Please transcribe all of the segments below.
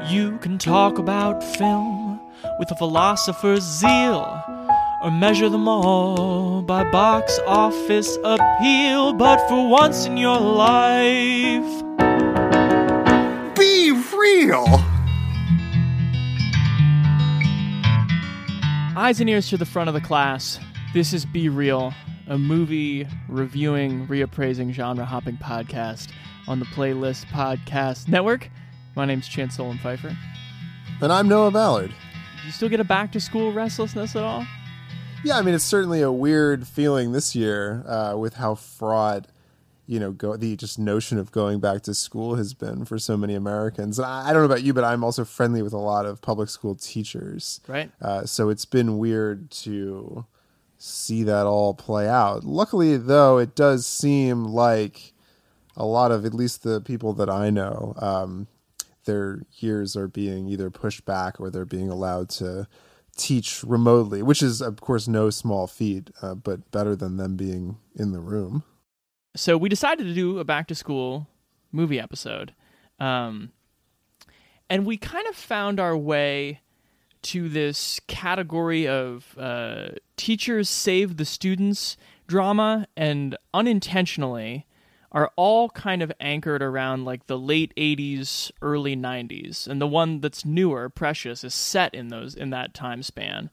You can talk about film with a philosopher's zeal, or measure them all by box office appeal. But for once in your life, be real! Eyes and ears to the front of the class. This is Be Real, a movie reviewing, reappraising, genre-hopping podcast on the Playlist Podcast Network. My name's Chance Solon Pfeiffer. And I'm Noah Ballard. Do you still get a back-to-school restlessness at all? Yeah, I mean, it's certainly a weird feeling this year with how fraught, the just notion of going back to school has been for so many Americans. And I don't know about you, but I'm also friendly with a lot of public school teachers. Right. So it's been weird to see that all play out. Luckily, though, it does seem like a lot of, at least the people that I know, their years are being either pushed back or they're being allowed to teach remotely, which is, of course, no small feat, but better than them being in the room. So we decided to do a back-to-school movie episode. And we kind of found our way to this category of teachers save the students drama, and unintentionally are all kind of anchored around like the late 80s, early 90s. And the one that's newer, Precious, is set in that time span.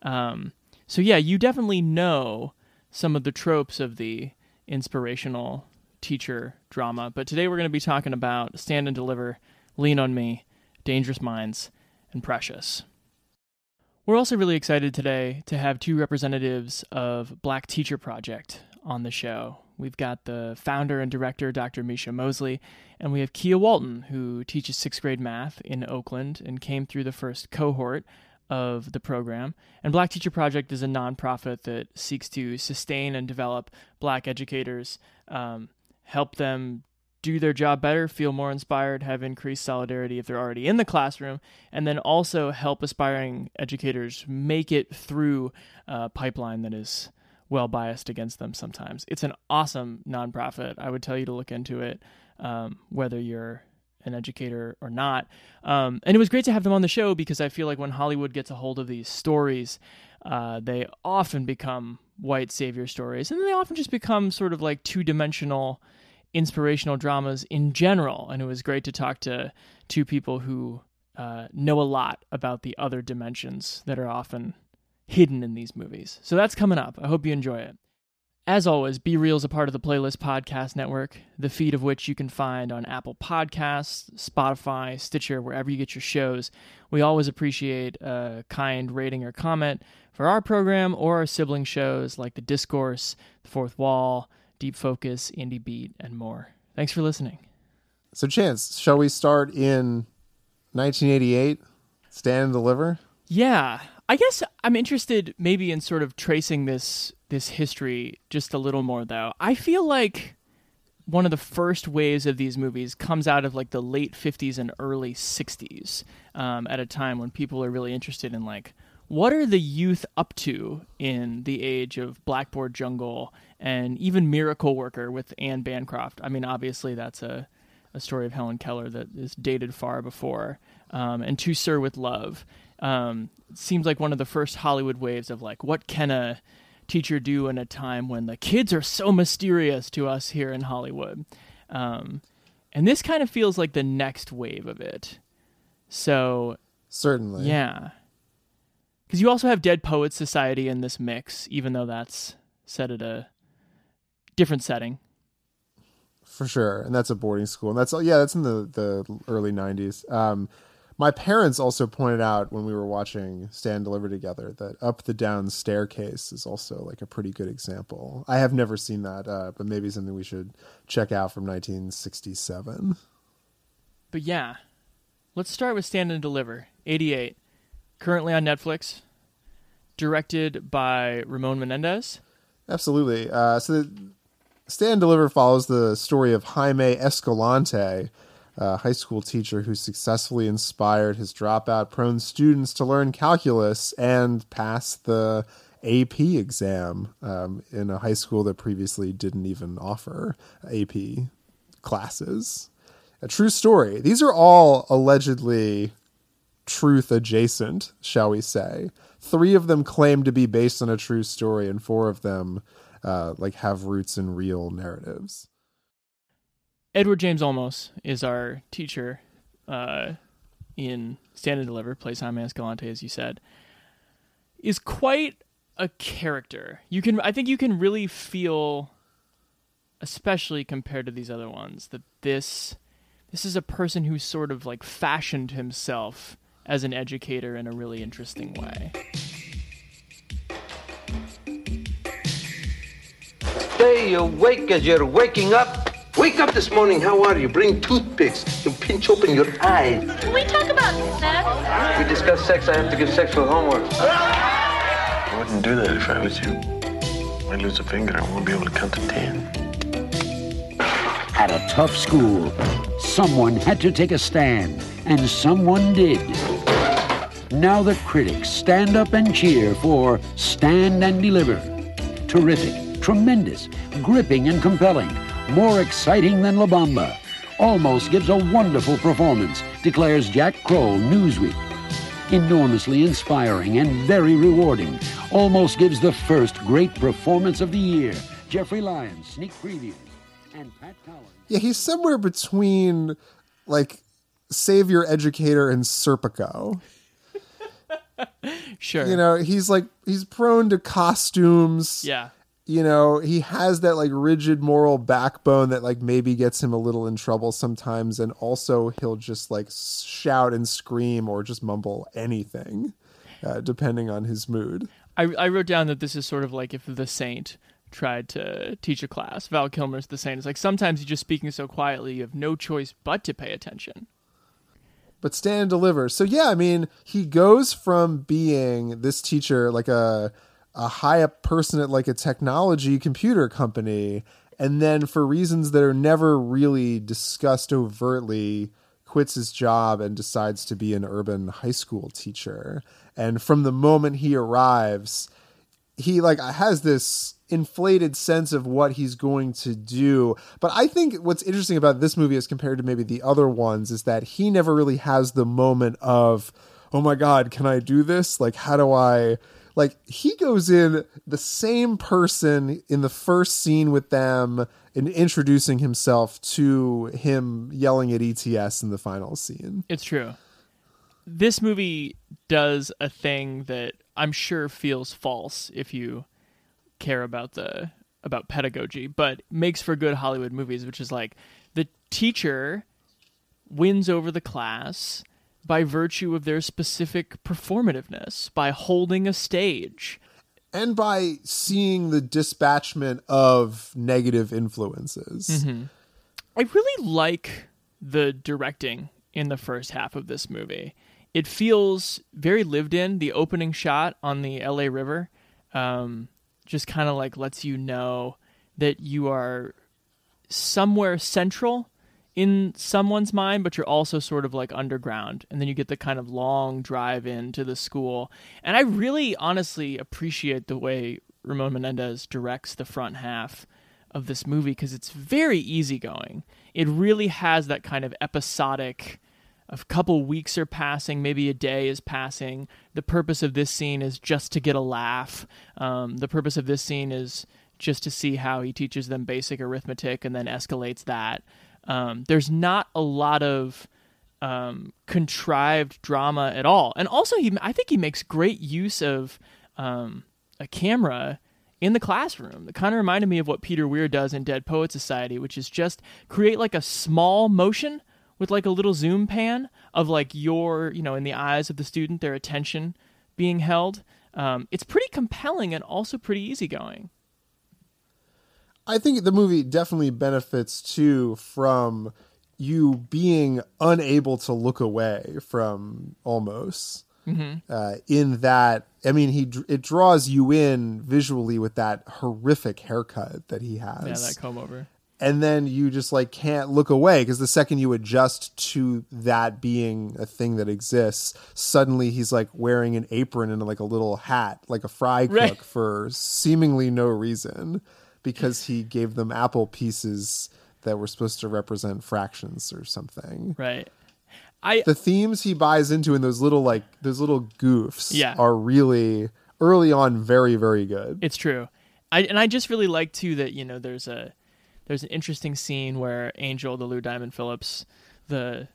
So yeah, you definitely know some of the tropes of the inspirational teacher drama. But today we're going to be talking about Stand and Deliver, Lean on Me, Dangerous Minds, and Precious. We're also really excited today to have two representatives of Black Teacher Project on the show. We've got the founder and director, Dr. Misha Mosley, and we have Kia Walton, who teaches 6th grade math in Oakland and came through the first cohort of the program. And Black Teacher Project is a nonprofit that seeks to sustain and develop Black educators, help them do their job better, feel more inspired, have increased solidarity if they're already in the classroom, and then also help aspiring educators make it through a pipeline that is well biased against them sometimes. It's an awesome nonprofit. I would tell you to look into it, whether you're an educator or not. And it was great to have them on the show because I feel like when Hollywood gets a hold of these stories, they often become white savior stories, and they often just become sort of like two-dimensional inspirational dramas in general. And it was great to talk to two people who know a lot about the other dimensions that are often hidden in these movies. So that's coming up. I hope you enjoy it. As always, Be Real is a part of the Playlist Podcast Network, the feed of which you can find on Apple Podcasts, Spotify, Stitcher, wherever you get your shows. We always appreciate a kind rating or comment for our program or our sibling shows like The Discourse, The Fourth Wall, Deep Focus, Indie Beat, and more. Thanks for listening. So, Chance, shall we start in 1988? Stand and Deliver? Yeah. I guess I'm interested maybe in sort of tracing this history just a little more, though. I feel like one of the first waves of these movies comes out of like the late 50s and early 60s, at a time when people are really interested in like, what are the youth up to in the age of Blackboard Jungle and even Miracle Worker with Anne Bancroft? I mean, obviously that's a story of Helen Keller that is dated far before, and To Sir with Love. Seems like one of the first Hollywood waves of like, what can a teacher do in a time when the kids are so mysterious to us here in Hollywood? And this kind of feels like the next wave of it. So certainly. Yeah. Because you also have Dead Poets Society in this mix, even though that's set at a different setting. For sure. And that's a boarding school. And that's in the early 90s. My parents also pointed out when we were watching Stand Deliver together that Up the Down Staircase is also like a pretty good example. I have never seen that, but maybe something we should check out from 1967. But yeah, let's start with Stand and Deliver, 88. Currently on Netflix, directed by Ramon Menendez. Absolutely. So Stand and Deliver follows the story of Jaime Escalante, a high school teacher who successfully inspired his dropout-prone students to learn calculus and pass the AP exam in a high school that previously didn't even offer AP classes. A true story. These are all allegedly truth adjacent, shall we say. 3 of them claim to be based on a true story, and 4 of them have roots in real narratives. Edward James Olmos is our teacher in Stand and Deliver, plays Jaime Escalante, as you said, is quite a character. I think you can really feel, especially compared to these other ones, that this is a person who sort of like fashioned himself as an educator in a really interesting way. Stay awake as you're waking up. Wake up this morning, how are you? Bring toothpicks and pinch open your eyes. Can we talk about sex? We discuss sex, I have to give sexual homework. I wouldn't do that if I was you. I'd lose a finger, I won't be able to count to 10. At a tough school, someone had to take a stand, and someone did. Now the critics stand up and cheer for Stand and Deliver. Terrific, tremendous, gripping and compelling, more exciting than La Bamba. Almost gives a wonderful performance, declares Jack Kroll, Newsweek. Enormously inspiring and very rewarding. Almost gives the first great performance of the year. Jeffrey Lyons, sneak previews. And Pat Collins. Yeah, he's somewhere between Savior Educator and Serpico. Sure. He's prone to costumes. Yeah. He has that rigid moral backbone that maybe gets him a little in trouble sometimes, and also he'll just shout and scream or just mumble anything, depending on his mood. I wrote down that this is sort of like if The Saint tried to teach a class. Val Kilmer's The Saint. It's sometimes you're just speaking so quietly you have no choice but to pay attention. But Stand and Deliver. So yeah, he goes from being this teacher, a high up person at a technology computer company, and then for reasons that are never really discussed overtly, quits his job and decides to be an urban high school teacher. And from the moment he arrives, he has this inflated sense of what he's going to do. But I think what's interesting about this movie as compared to maybe the other ones is that he never really has the moment of, oh my God, can I do this? How do I... he goes in the same person in the first scene with them and introducing himself to him yelling at ETS in the final scene. It's true. This movie does a thing that I'm sure feels false if you care about pedagogy, but makes for good Hollywood movies, which is the teacher wins over the class by virtue of their specific performativeness, by holding a stage. And by seeing the dispatchment of negative influences. Mm-hmm. I really like the directing in the first half of this movie. It feels very lived in. The opening shot on the LA River just kind of lets you know that you are somewhere central in someone's mind, but you're also sort of underground. And then you get the kind of long drive into the school. And I really honestly appreciate the way Ramon Menendez directs the front half of this movie, because it's very easygoing. It really has that kind of episodic, a couple weeks are passing, maybe a day is passing. The purpose of this scene is just to get a laugh. The purpose of this scene is just to see how he teaches them basic arithmetic and then escalates that. There's not a lot of contrived drama at all. And also, I think he makes great use of a camera in the classroom. That kind of reminded me of what Peter Weir does in Dead Poet Society, which is just create a small motion with a little zoom pan of your, in the eyes of the student, their attention being held. It's pretty compelling and also pretty easygoing. I think the movie definitely benefits too from you being unable to look away from Olmos. Mm-hmm. In that, it draws you in visually with that horrific haircut that he has. Yeah, that comb over. And then you just can't look away, because the second you adjust to that being a thing that exists, suddenly he's wearing an apron and a little hat, like a fry cook, right, for seemingly no reason, because he gave them apple pieces that were supposed to represent fractions or something. Right. The themes he buys into and those little goofs Yeah. are really early on very, very good. It's true. I just really like too that, you know, there's an interesting scene where Angel, the Lou Diamond Phillips, the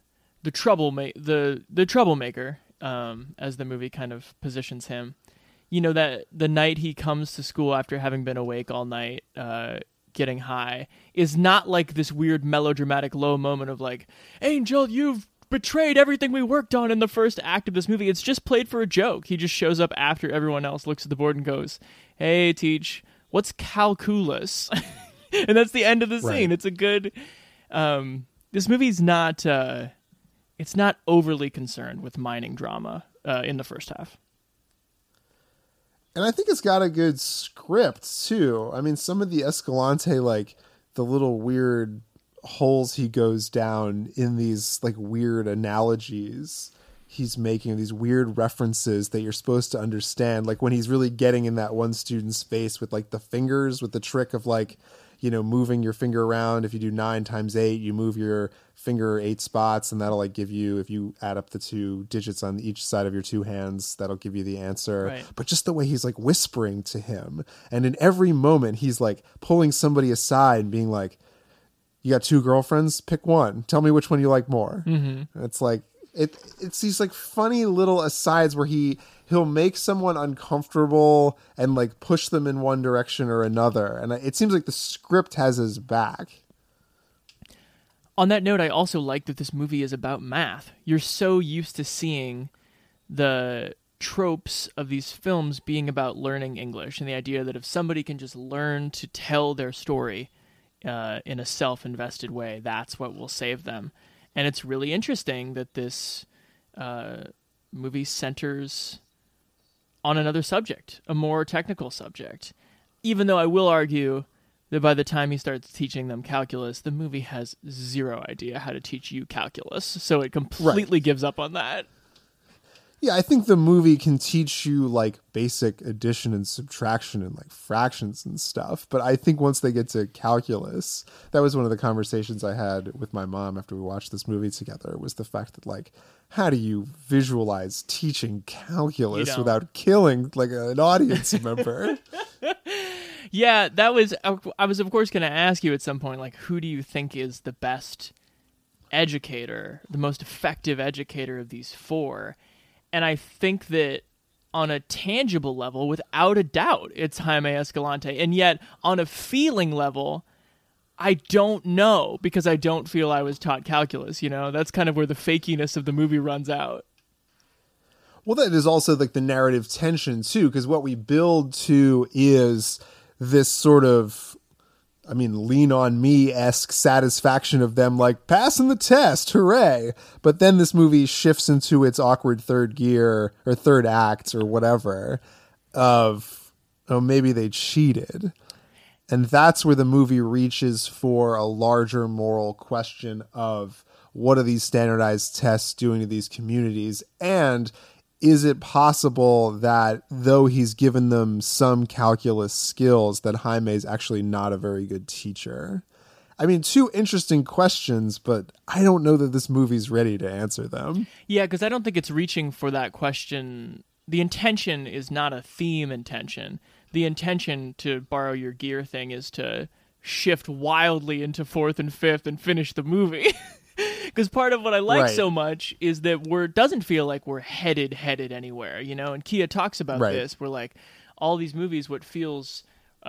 troublemaker, as the movie kind of positions him, you know, that the night he comes to school after having been awake all night, getting high, is not like this weird melodramatic low moment of like, Angel, you've betrayed everything we worked on in the first act of this movie. It's just played for a joke. He just shows up after everyone else looks at the board and goes, hey, Teach, what's calculus? And that's the end of the scene. Right. It's a good... this movie's not... it's not overly concerned with mining drama in the first half. And I think it's got a good script too. I mean, some of the Escalante, like the little weird holes he goes down in these like weird analogies he's making, these weird references that you're supposed to understand. Like when he's really getting in that one student's face with like the fingers, with the trick of like, you know, moving your finger around. If you do 9 times 8, you move your finger 8 spots, and that'll like give you, if you add up the 2 digits on each side of your 2 hands, that'll give you the answer. Right. But just the way he's like whispering to him, and in every moment he's like pulling somebody aside and being like, you got 2 girlfriends? Pick one. Tell me which one you like more. Mm-hmm. It's like, it's these like funny little asides where he'll make someone uncomfortable and like push them in one direction or another. And it seems like the script has his back. On that note, I also like that this movie is about math. You're so used to seeing the tropes of these films being about learning English, and the idea that if somebody can just learn to tell their story in a self-invested way, that's what will save them. And it's really interesting that this movie centers on another subject, a more technical subject. Even though I will argue that by the time he starts teaching them calculus, the movie has zero idea how to teach you calculus. So it completely gives up on that. Yeah, I think the movie can teach you like basic addition and subtraction and like fractions and stuff. But I think once they get to calculus, that was one of the conversations I had with my mom after we watched this movie together, was the fact that like, how do you visualize teaching calculus without killing like an audience member? Yeah, I was of course going to ask you at some point, like, who do you think is the best educator, the most effective educator of these 4? And I think that on a tangible level, without a doubt, it's Jaime Escalante. And yet, on a feeling level, I don't know, because I don't feel I was taught calculus, you know? That's kind of where the fakiness of the movie runs out. Well, that is also like the narrative tension, too, because what we build to is this sort of, I mean, Lean on Me-esque satisfaction of them like passing the test, hooray. But then this movie shifts into its awkward third gear or third act or whatever of, oh, maybe they cheated. And that's where the movie reaches for a larger moral question of what are these standardized tests doing to these communities? And is it possible that though he's given them some calculus skills, that Jaime is actually not a very good teacher? I mean, 2 interesting questions, but I don't know that this movie's ready to answer them. Yeah, because I don't think it's reaching for that question. The intention is not a theme intention. The intention, to borrow your gear thing, is to shift wildly into 4th and 5th and finish the movie. Because part of what I like so much is that doesn't feel like we're headed anywhere, you know? And Kia talks about this. We're like, all these movies, what feels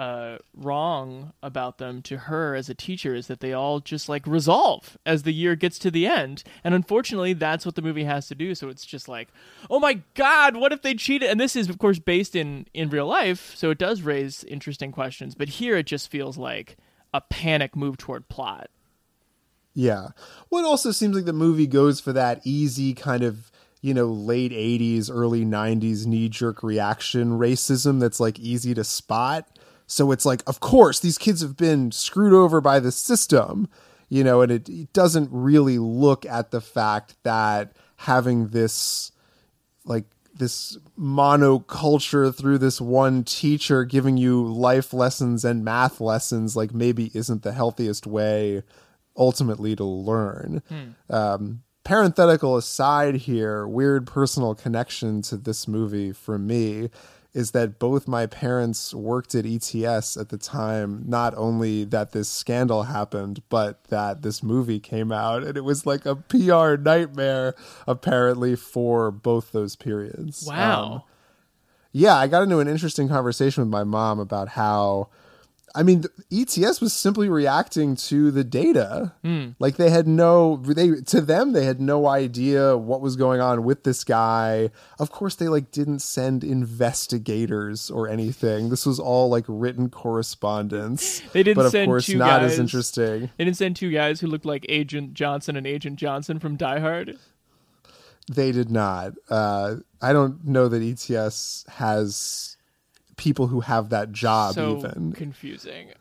wrong about them to her as a teacher is that they all just like resolve as the year gets to the end. And unfortunately, that's what the movie has to do. So it's just like, oh my God, what if they cheated? And this is, of course, based in real life. So it does raise interesting questions. But here it just feels like a panic move toward plot. Yeah. Well, it also seems like the movie goes for that easy kind of, you know, late 80s, early 90s knee-jerk reaction racism that's like easy to spot. So it's like, of course, these kids have been screwed over by the system, you know, and it doesn't really look at the fact that having this, like, this monoculture through this one teacher giving you life lessons and math lessons, like, maybe isn't the healthiest way ultimately to learn. parenthetical aside here, weird personal connection to this movie for me is that both my parents worked at ETS at the time, not only that this scandal happened, but that this movie came out. And it was like a PR nightmare, apparently, for both those periods. Wow. Yeah, I got into an interesting conversation with my mom about how, I mean, ETS was simply reacting to the data. Like they had they had no idea what was going on with this guy. Of course, they like didn't send investigators or anything. This was all like written correspondence. They didn't but of send course two not guys, as interesting. They didn't send two guys who looked like Agent Johnson and Agent Johnson from Die Hard. They did not. I don't know that ETS has people who have that job So even. confusing.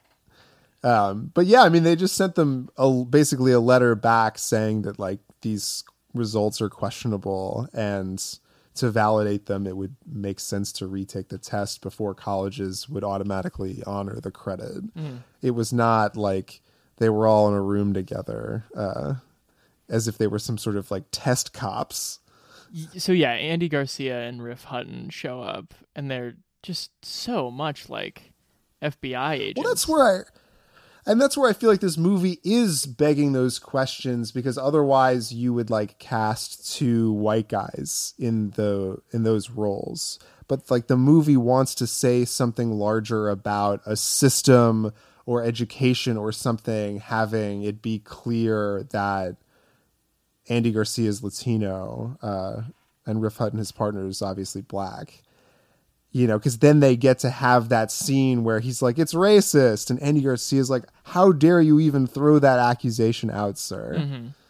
But yeah, I mean, they just sent them basically a letter back saying that like these results are questionable, and to validate them, it would make sense to retake the test before colleges would automatically honor the credit. It was not like they were all in a room together, as if they were some sort of like test cops. So yeah, Andy Garcia and Riff Hutton show up, and they're just so much like FBI agents. Well, that's where I feel like this movie is begging those questions, because otherwise you would like cast two white guys in those roles. But like the movie wants to say something larger about a system or education or something, having it be clear that Andy Garcia is Latino, and Riff Hutton, his partner, is obviously black. You know, because then they get to have that scene where he's like, it's racist. And Andy Garcia's like, how dare you even throw that accusation out, sir?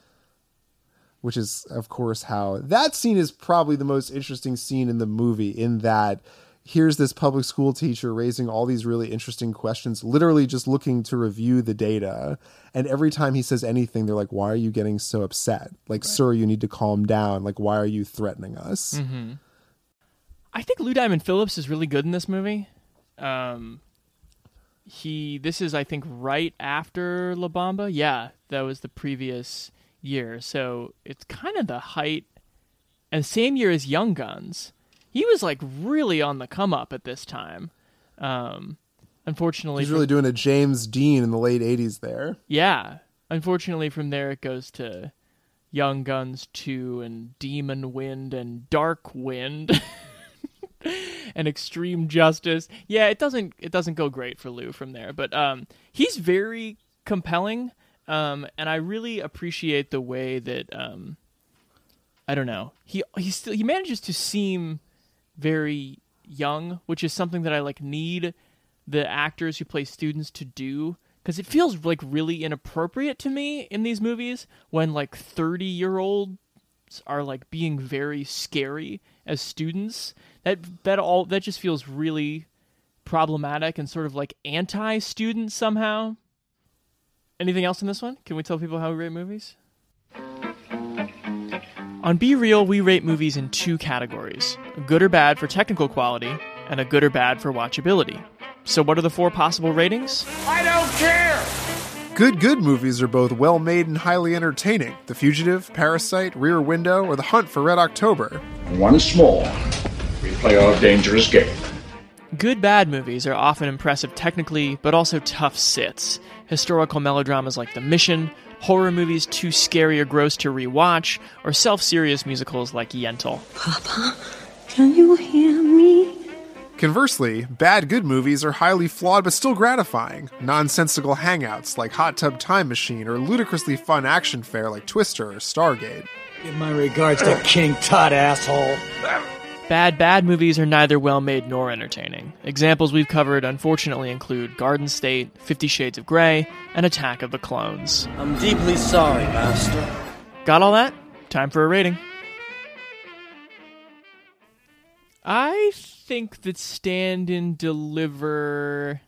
Which is, of course, how that scene is probably the most interesting scene in the movie, in that here's this public school teacher raising all these really interesting questions, literally just looking to review the data. And every time he says anything, they're like, why are you getting so upset? Like, sir, you need to calm down. Like, why are you threatening us? I think Lou Diamond Phillips is really good in this movie. This is, I think, right after La Bamba. Yeah, that was the previous year. So it's kind of the height, and same year as Young Guns. He was like really on the come up at this time. Unfortunately, he's really doing a James Dean in the late 80s there. Yeah. Unfortunately, from there it goes to Young Guns 2 and Demon Wind and Dark Wind. And Extreme Justice. Yeah, it doesn't go great for Lou from there, but he's very compelling, and I really appreciate the way that I don't know, he manages to seem very young, which is something that I like need the actors who play students to do, because it feels like really inappropriate to me in these movies when like 30-year-olds are like being very scary as students. That just feels really problematic and sort of like anti-student somehow. Anything else in this one? Can we tell people how we rate movies? On Be Real, we rate movies in two categories: a good or bad for technical quality, and a good or bad for watchability. So what are the four possible ratings? I don't care! Good movies are both well-made and highly entertaining. The Fugitive, Parasite, Rear Window, or The Hunt for Red October. Once more, we play our dangerous game. Good bad movies are often impressive technically, but also tough sits. Historical melodramas like The Mission, horror movies too scary or gross to rewatch, or self-serious musicals like Yentl. Papa, can you hear me? Conversely, bad good movies are highly flawed but still gratifying. Nonsensical hangouts like Hot Tub Time Machine, or ludicrously fun action fare like Twister or Stargate. Give my regards to King Tut, asshole. Bad movies are neither well-made nor entertaining. Examples we've covered, unfortunately, include Garden State, 50 Shades of Grey, and Attack of the Clones. I'm deeply sorry, Master. Got all that? Time for a rating. I think that Stand and Deliver,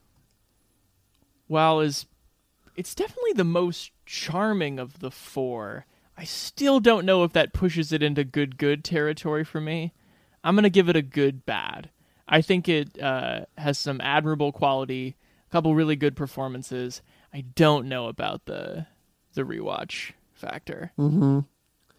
it's definitely the most charming of the four, I still don't know if that pushes it into good territory for me. I'm going to give it a good bad. I think it has some admirable quality, a couple really good performances. I don't know about the rewatch factor. Mm-hmm.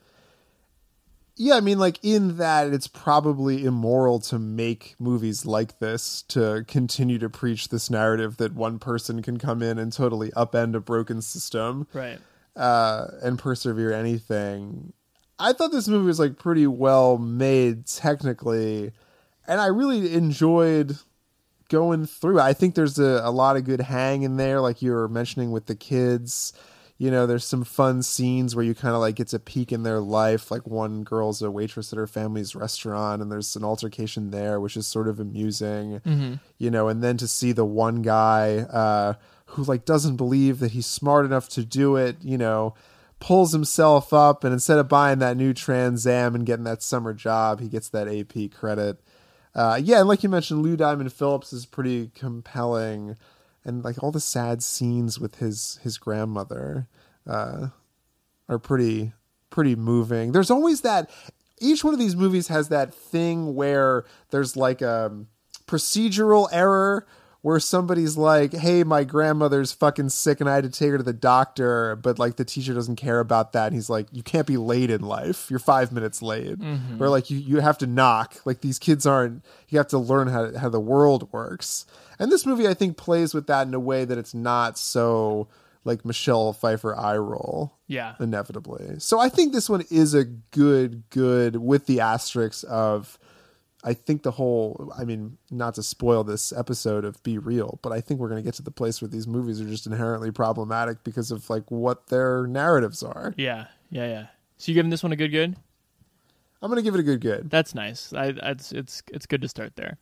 Yeah, I mean, like, in that it's probably immoral to make movies like this to continue to preach this narrative that one person can come in and totally upend a broken system, Right. And persevere anything. I thought this movie was, like, pretty well made technically, and I really enjoyed going through it. I think there's a lot of good hang in there, like you were mentioning with the kids. You know, there's some fun scenes where you kind of like get a peek in their life. Like one girl's a waitress at her family's restaurant and there's an altercation there, which is sort of amusing, you know, and then to see the one guy who like doesn't believe that he's smart enough to do it, you know, pulls himself up and instead of buying that new Trans Am and getting that summer job, he gets that AP credit. Yeah, and like you mentioned, Lou Diamond Phillips is pretty compelling. And like all the sad scenes with his grandmother are pretty moving. There's always that. Each one of these movies has that thing where there's like a procedural error where somebody's like, "Hey, my grandmother's fucking sick and I had to take her to the doctor," but like the teacher doesn't care about that. And he's like, "You can't be late in life. You're 5 minutes late." Or like you have to knock. Like these kids aren't. You have to learn how the world works. And this movie, I think, plays with that in a way that it's not so like Michelle Pfeiffer eye roll. Yeah. Inevitably. So I think this one is a good with the asterisks of, I think the whole, I mean, not to spoil this episode of Be Real, but I think we're going to get to the place where these movies are just inherently problematic because of like what their narratives are. Yeah. So you giving this one a good? I'm going to give it a good. That's nice. It's good to start there.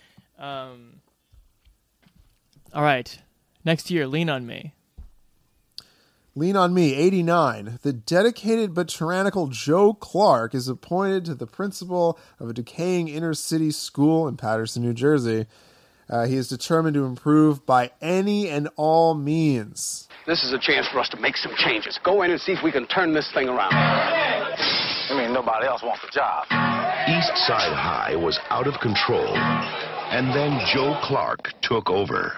All right. Next year, Lean on Me. Lean on Me, 89. The dedicated but tyrannical Joe Clark is appointed to the principal of a decaying inner city school in Paterson, New Jersey. He is determined to improve by any and all means. This is a chance for us to make some changes. Go in and see if we can turn this thing around. I mean, nobody else wants the job. East Side High was out of control, and then Joe Clark took over.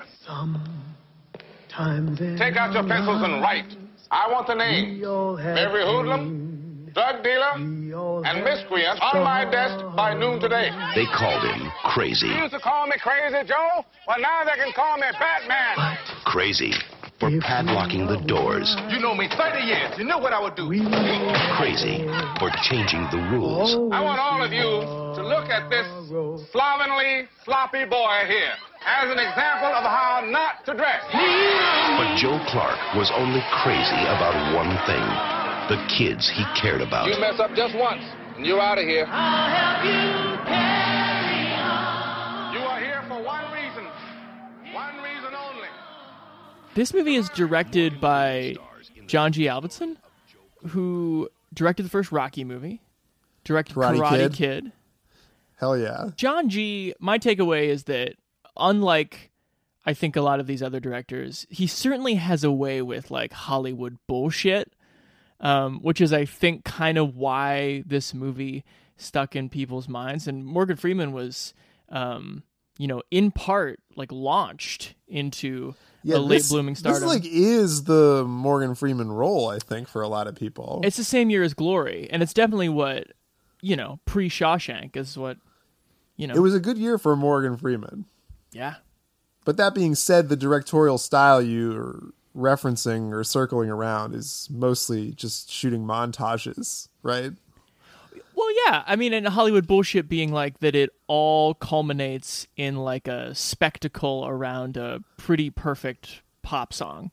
Take out your pencils and write. I want the name. Every hoodlum, drug dealer, and miscreant on my desk by noon today. They called him Crazy. You used to call me Crazy Joe? Well, now they can call me Batman. Crazy for padlocking the doors. You know me 30 years. You knew what I would do. Crazy for changing the rules. I want all of you to look at this slovenly, sloppy boy here as an example of how not to dress. But Joe Clark was only crazy about one thing: the kids he cared about. You mess up just once, and you're out of here. I'll help you carry on. You are here for one reason only. This movie is directed by John G. Avildsen, who directed the first Rocky movie, directed Karate Kid. Hell yeah. John G., my takeaway is that unlike, I think, a lot of these other directors, he certainly has a way with like Hollywood bullshit, which is, I think, kind of why this movie stuck in people's minds. And Morgan Freeman was, in part, like launched into a late blooming stardom. This like is the Morgan Freeman role, I think, for a lot of people. It's the same year as Glory, and it's definitely what, pre-Shawshank is what, It was a good year for Morgan Freeman. Yeah. But that being said, the directorial style you're referencing or circling around is mostly just shooting montages, right? Well, yeah. I mean, and Hollywood bullshit being like that it all culminates in like a spectacle around a pretty perfect pop song.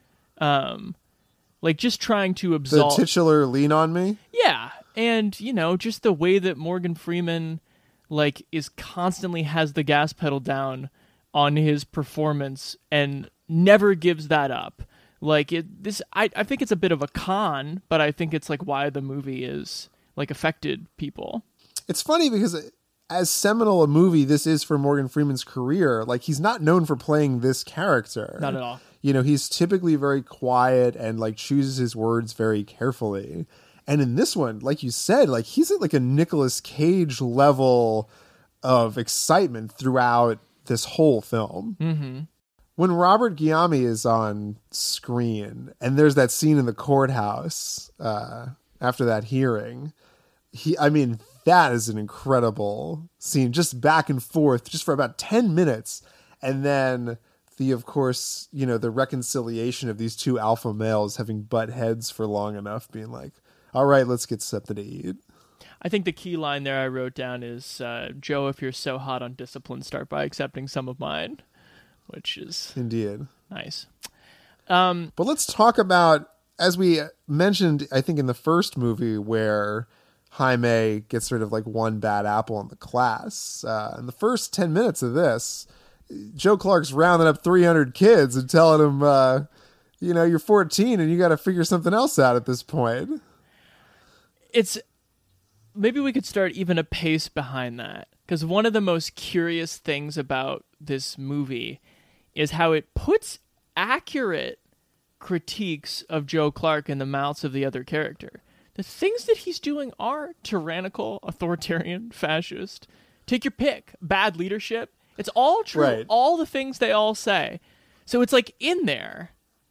Like just trying to absolve... The titular Lean on Me? Yeah. And, just the way that Morgan Freeman like is constantly has the gas pedal down on his performance and never gives that up. Like I think it's a bit of a con, but I think it's like why the movie is like affected people. It's funny because as seminal a movie this is for Morgan Freeman's career, like he's not known for playing this character. Not at all. He's typically very quiet and like chooses his words very carefully. And in this one, like you said, like he's at like a Nicolas Cage level of excitement throughout this whole film. Mm-hmm. When Robert Guillaume is on screen and there's that scene in the courthouse after that hearing, that is an incredible scene, just back and forth, just for about 10 minutes. And then of course, the reconciliation of these two alpha males having butt heads for long enough, being like, all right, let's get something to eat. I think the key line there I wrote down is, Joe, if you're so hot on discipline, start by accepting some of mine, which is indeed nice. But let's talk about, as we mentioned, I think in the first movie, where Jaime gets rid of like one bad apple in the class. In the first 10 minutes of this, Joe Clark's rounding up 300 kids and telling them, you're 14 and you got to figure something else out at this point. Maybe we could start even a pace behind that, because one of the most curious things about this movie is how it puts accurate critiques of Joe Clark in the mouths of the other character. The things that he's doing are tyrannical, authoritarian, fascist. Take your pick. Bad leadership. It's all true. Right. All the things they all say. So it's like in there,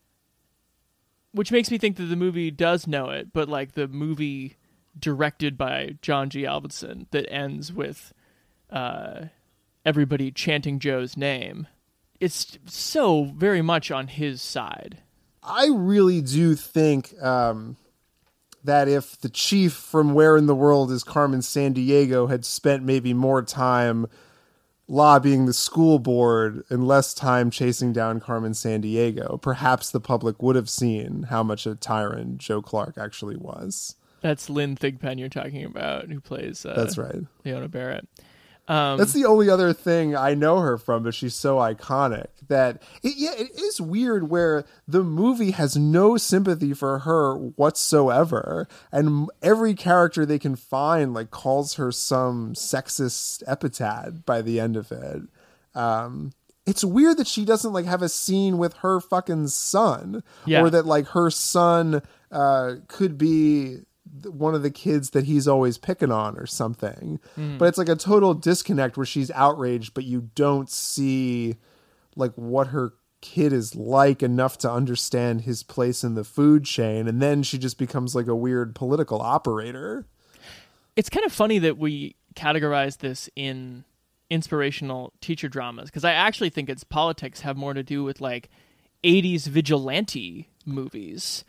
which makes me think that the movie does know it, but like the movie directed by John G. Avildsen that ends with everybody chanting Joe's name. It's so very much on his side. I really do think that if the chief from Where in the World is Carmen Sandiego had spent maybe more time lobbying the school board and less time chasing down Carmen Sandiego, perhaps the public would have seen how much a tyrant Joe Clark actually was. That's Lynn Thigpen you're talking about, who plays that's right, Leona Barrett. That's the only other thing I know her from, but she's so iconic that it is weird where the movie has no sympathy for her whatsoever, and every character they can find like calls her some sexist epithet by the end of it. It's weird that she doesn't like have a scene with her fucking son, or that like her son could be one of the kids that he's always picking on or something. But it's like a total disconnect where she's outraged, but you don't see like what her kid is like enough to understand his place in the food chain. And then she just becomes like a weird political operator. It's kind of funny that we categorize this in inspirational teacher dramas, because I actually think its politics have more to do with like 80s vigilante movies,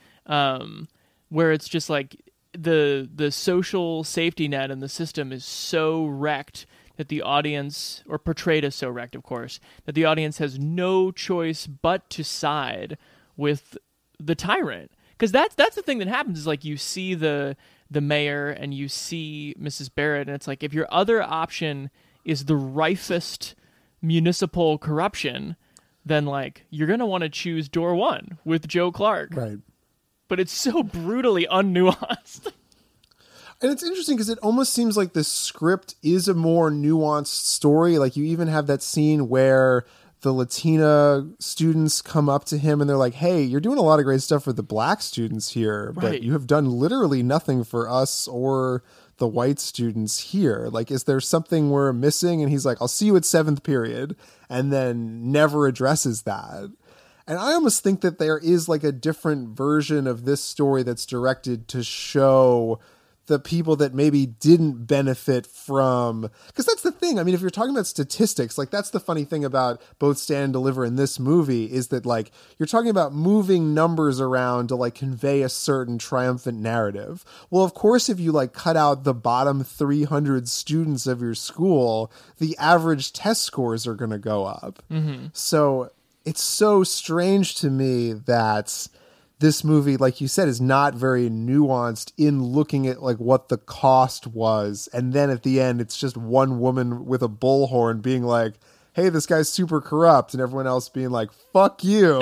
where it's just like the social safety net in the system is so wrecked that the audience, or portrayed as so wrecked, of course, that the audience has no choice but to side with the tyrant. Because that's the thing that happens, is like you see the mayor and you see Mrs. Barrett, and it's like if your other option is the rifest municipal corruption, then like you're going to want to choose door one with Joe Clark. Right. But it's so brutally unnuanced. And it's interesting because it almost seems like the script is a more nuanced story. Like you even have that scene where the Latina students come up to him and they're like, hey, you're doing a lot of great stuff for the black students here, but you have done literally nothing for us or the white students here. Like, is there something we're missing? And he's like, I'll see you at 7th period, and then never addresses that. And I almost think that there is like a different version of this story that's directed to show the people that maybe didn't benefit from, because that's the thing. I mean, if you're talking about statistics, like that's the funny thing about both Stand and Deliver in this movie, is that like you're talking about moving numbers around to like convey a certain triumphant narrative. Well, of course, if you like cut out the bottom 300 students of your school, the average test scores are going to go up. Mm-hmm. So it's so strange to me that this movie, like you said, is not very nuanced in looking at like what the cost was. And then at the end, it's just one woman with a bullhorn being like, hey, this guy's super corrupt. And everyone else being like, fuck you.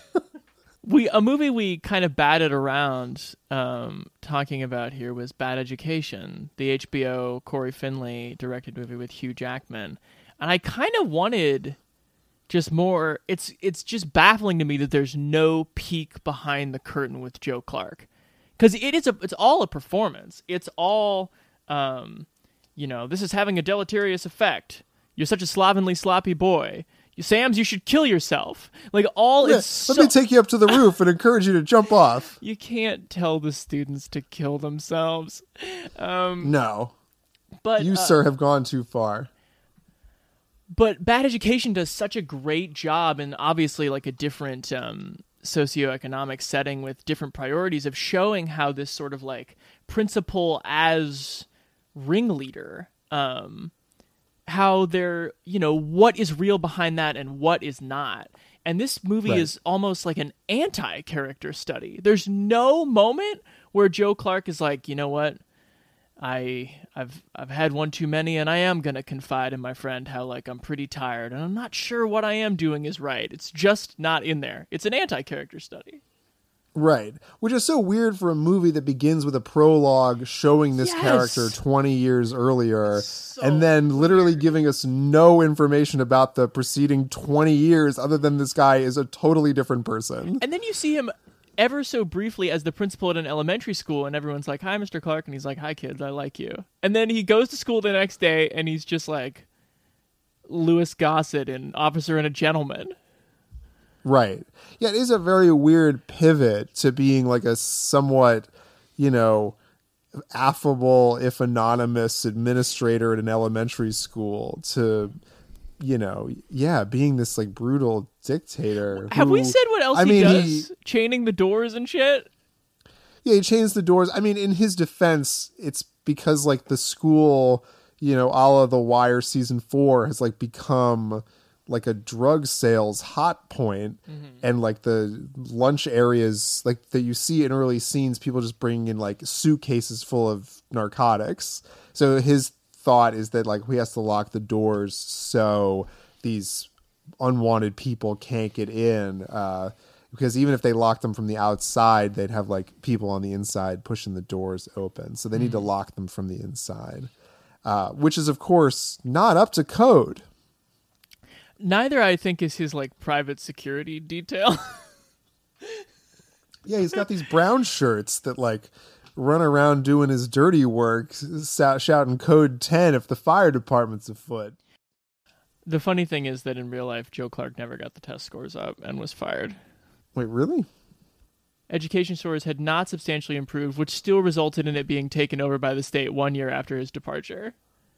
A movie we kind of batted around talking about here was Bad Education, the HBO Corey Finley directed movie with Hugh Jackman. And I kind of wanted just more. It's just baffling to me that there's no peek behind the curtain with Joe Clark, because it's all a performance. It's all this is having a deleterious effect. You're such a slovenly, sloppy boy. Sam's, you should kill yourself. Like all it's let me take you up to the roof and encourage you to jump off. You can't tell the students to kill themselves. No. But you, sir, have gone too far. But Bad Education does such a great job, and obviously like a different socioeconomic setting with different priorities, of showing how this sort of like principal as ringleader, how they're, what is real behind that and what is not. And this movie is almost like an anti-character study. There's no moment where Joe Clark is like, you know what? I've had one too many, and I am going to confide in my friend how like I'm pretty tired and I'm not sure what I am doing is right. It's just not in there. It's an anti-character study. Right. Which is so weird for a movie that begins with a prologue showing this character 20 years earlier, and then literally giving us no information about the preceding 20 years other than this guy is a totally different person. And then you see him ever so briefly as the principal at an elementary school, and everyone's like, "Hi, Mr. Clark," and he's like, "Hi, kids, I like you." And then he goes to school the next day, and he's just like Louis Gossett in Officer and a Gentleman. Right. Yeah, it is a very weird pivot to being like a somewhat, affable, if anonymous, administrator at an elementary school to, being this like brutal dictator. Have we said what else he does? Chaining the doors and shit? Yeah, he chains the doors. I mean, in his defense, it's because like the school, a la The Wire season 4 has like become like a drug sales hot point, and like the lunch areas like that you see in early scenes, people just bringing in like suitcases full of narcotics. So his thought is that like he has to lock the doors so these unwanted people can't get in, because even if they lock them from the outside, they'd have like people on the inside pushing the doors open. So they need to lock them from the inside, which is of course not up to code. Neither, I think, is his like private security detail. Yeah, he's got these brown shirts that like run around doing his dirty work, shouting code 10 if the fire department's afoot. The funny thing is that in real life, Joe Clark never got the test scores up and was fired. Wait, really? Education scores had not substantially improved, which still resulted in it being taken over by the state 1 year after his departure.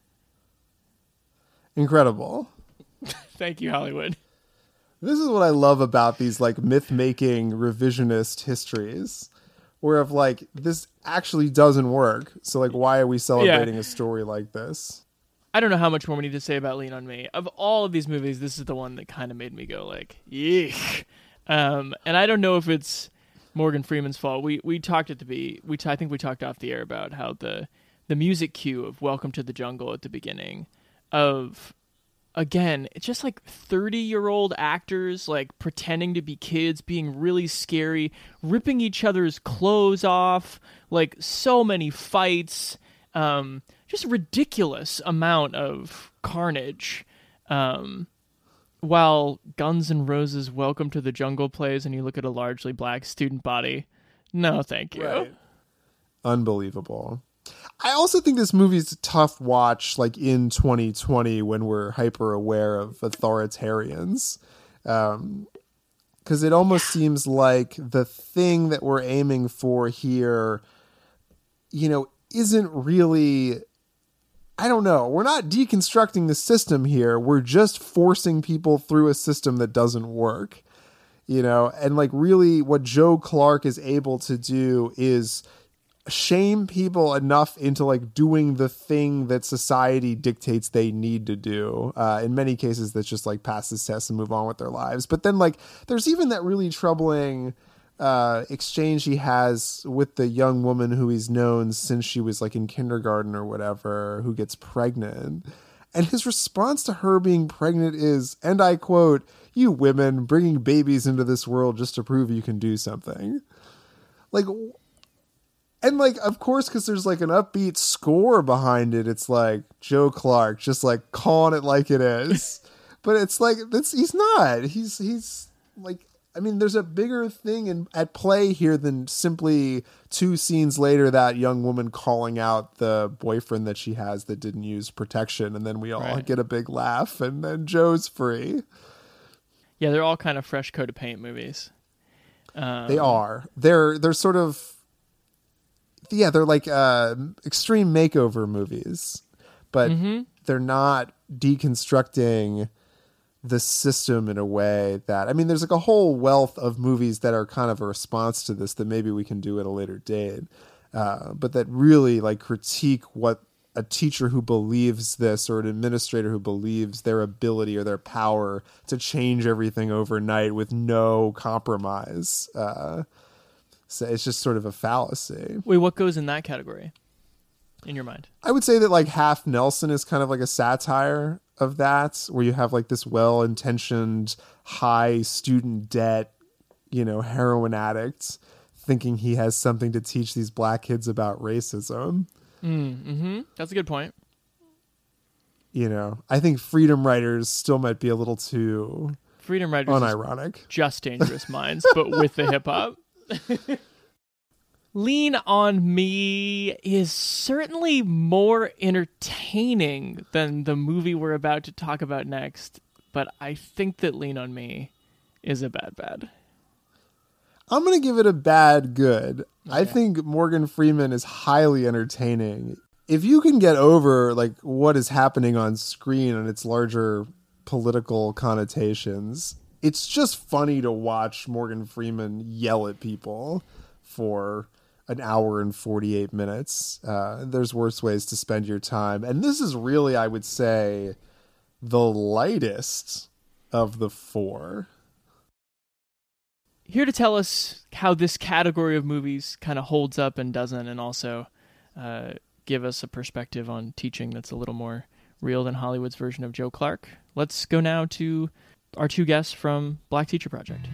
Incredible. Thank you, Hollywood. This is what I love about these like myth-making revisionist histories, where of like this actually doesn't work. So like, why are we celebrating a story like this? I don't know how much more we need to say about Lean on Me. Of all of these movies, this is the one that kind of made me go like, yeesh. And I don't know if it's Morgan Freeman's fault. We talked I think we talked off the air about how the music cue of Welcome to the Jungle at the beginning of, again, it's just like 30-year-old actors like pretending to be kids, being really scary, ripping each other's clothes off, like so many fights, just a ridiculous amount of carnage. While Guns N' Roses' Welcome to the Jungle plays and you look at a largely black student body. No, thank you. Right. Unbelievable. I also think this movie's a tough watch, like in 2020 when we're hyper aware of authoritarians. Because it almost seems like the thing that we're aiming for here, isn't really, I don't know. We're not deconstructing the system here. We're just forcing people through a system that doesn't work, and like really what Joe Clark is able to do is shame people enough into like doing the thing that society dictates they need to do. In many cases, that's just like pass this test and move on with their lives. But then like there's even that really troubling exchange he has with the young woman who he's known since she was like in kindergarten or whatever, who gets pregnant. And his response to her being pregnant is, and I quote, "You women bringing babies into this world just to prove you can do something." Like, and like, of course, because there's like an upbeat score behind it, it's like Joe Clark just like calling it like it is. But it's like, he's not. He's like, I mean, there's a bigger thing at play here than simply 2 scenes later that young woman calling out the boyfriend that she has that didn't use protection, and then we all get a big laugh, and then Joe's free. Yeah, they're all kind of fresh coat of paint movies. They are. They're sort of, yeah, they're like extreme makeover movies, but they're not deconstructing the system in a way that, I mean, there's like a whole wealth of movies that are kind of a response to this that maybe we can do at a later date, but that really like critique what a teacher who believes this or an administrator who believes their ability or their power to change everything overnight with no compromise. So it's just sort of a fallacy. Wait, what goes in that category in your mind? I would say that like Half Nelson is kind of like a satire of that, where you have like this well-intentioned, high student debt, heroin addict thinking he has something to teach these black kids about racism. That's a good point. I think Freedom Writers still might be a little too unironic. Just Dangerous Minds, but with the hip hop. Lean on Me is certainly more entertaining than the movie we're about to talk about next, but I think that Lean on Me is a bad. I'm going to give it a bad good. Okay. I think Morgan Freeman is highly entertaining. If you can get over like what is happening on screen and its larger political connotations, it's just funny to watch Morgan Freeman yell at people for an hour and 48 minutes. There's worse ways to spend your time. And this is really, I would say, the lightest of the four. Here to tell us how this category of movies kind of holds up and doesn't, and also give us a perspective on teaching that's a little more real than Hollywood's version of Joe Clark. Let's go now to our two guests from Black Teacher Project.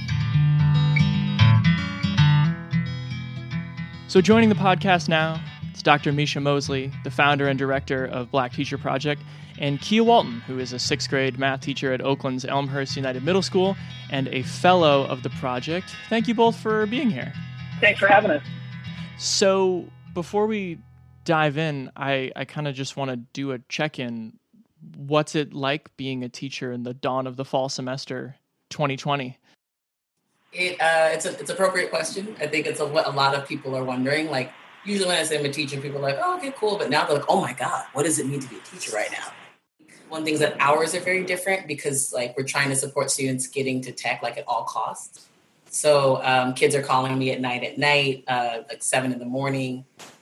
So joining the podcast now, it's Dr. Misha Mosley, the founder and director of Black Teacher Project, and Kia Walton, who is a 6th grade math teacher at Oakland's Elmhurst United Middle School and a fellow of the project. Thank you both for being here. Thanks for having us. So before we dive in, I kind of just want to do a check-in. What's it like being a teacher in the dawn of the fall semester 2020? It's an appropriate question. I think it's what a lot of people are wondering. Like, usually when I say I'm a teacher, people are like, oh, okay, cool. But now they're like, oh my God, what does it mean to be a teacher right now? One thing is that hours are very different because like we're trying to support students getting to tech like at all costs. So kids are calling me at night, like 7 a.m.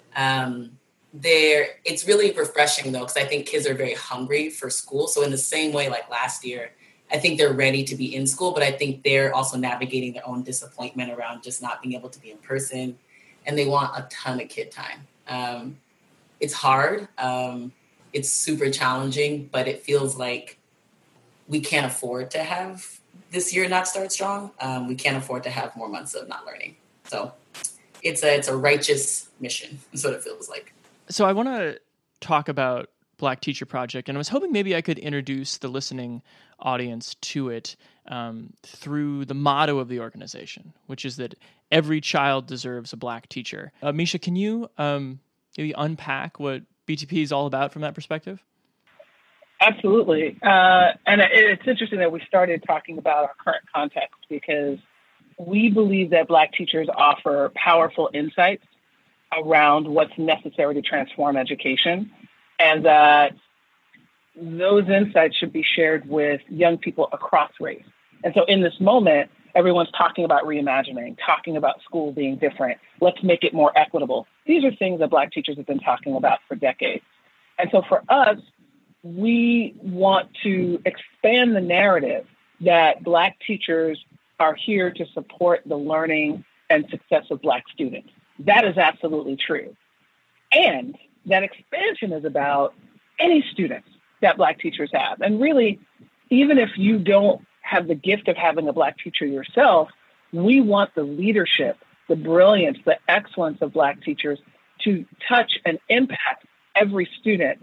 It's really refreshing though, because I think kids are very hungry for school. So in the same way, like last year, I think they're ready to be in school, but I think they're also navigating their own disappointment around just not being able to be in person. And they want a ton of kid time. It's hard. It's super challenging, but it feels like we can't afford to have this year not start strong. We can't afford to have more months of not learning. So it's a righteous mission. That's what it feels like. So I want to talk about Black Teacher Project, and I was hoping maybe I could introduce the listening audience to it through the motto of the organization, which is that every child deserves a Black teacher. Misha, can you maybe unpack what BTP is all about from that perspective? Absolutely. And it's interesting that we started talking about our current context because we believe that Black teachers offer powerful insights around what's necessary to transform education, and that those insights should be shared with young people across race. And so in this moment, everyone's talking about reimagining, talking about school being different. Let's make it more equitable. These are things that Black teachers have been talking about for decades. And so for us, we want to expand the narrative that Black teachers are here to support the learning and success of Black students. That is absolutely true. And that expansion is about any students that Black teachers have. And really, even if you don't have the gift of having a Black teacher yourself, we want the leadership, the brilliance, the excellence of Black teachers to touch and impact every student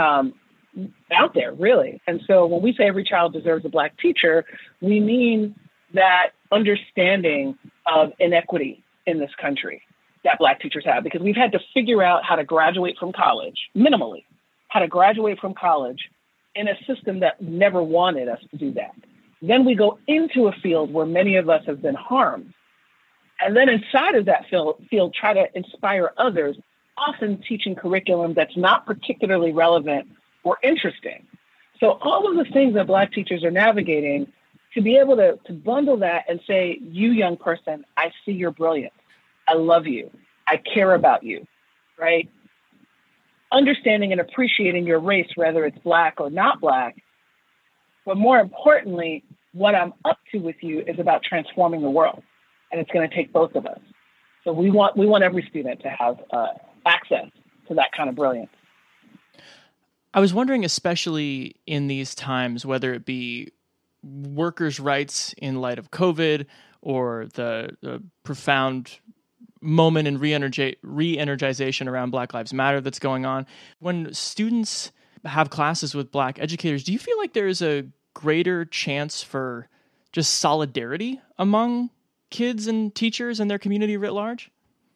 out there, really. And so when we say every child deserves a Black teacher, we mean that understanding of inequity in this country that Black teachers have, because we've had to figure out how to graduate from college, minimally, how to graduate from college in a system that never wanted us to do that. Then we go into a field where many of us have been harmed. And then inside of that field, try to inspire others, often teaching curriculum that's not particularly relevant or interesting. So all of the things that Black teachers are navigating, to be able to bundle that and say, you young person, I see your brilliance. I love you. I care about you, right? Understanding and appreciating your race, whether it's Black or not Black. But more importantly, what I'm up to with you is about transforming the world. And it's going to take both of us. So we want every student to have access to that kind of brilliance. I was wondering, especially in these times, whether it be workers' rights in light of COVID or the profound moment in re-energization around Black Lives Matter that's going on. When students have classes with Black educators, do you feel like there is a greater chance for just solidarity among kids and teachers and their community writ large?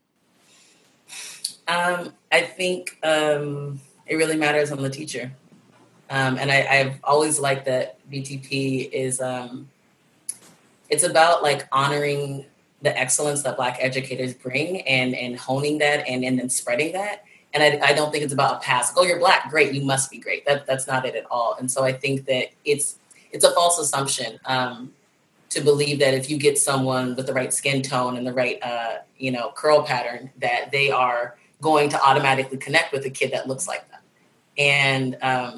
I think it really matters on the teacher. And I've always liked that BTP is, it's about like honoring the excellence that Black educators bring and honing that and then spreading that. And I don't think it's about a pass. Oh, you're Black, great, you must be great. That's not it at all. And so I think that it's a false assumption to believe that if you get someone with the right skin tone and the right, curl pattern, that they are going to automatically connect with a kid that looks like them. And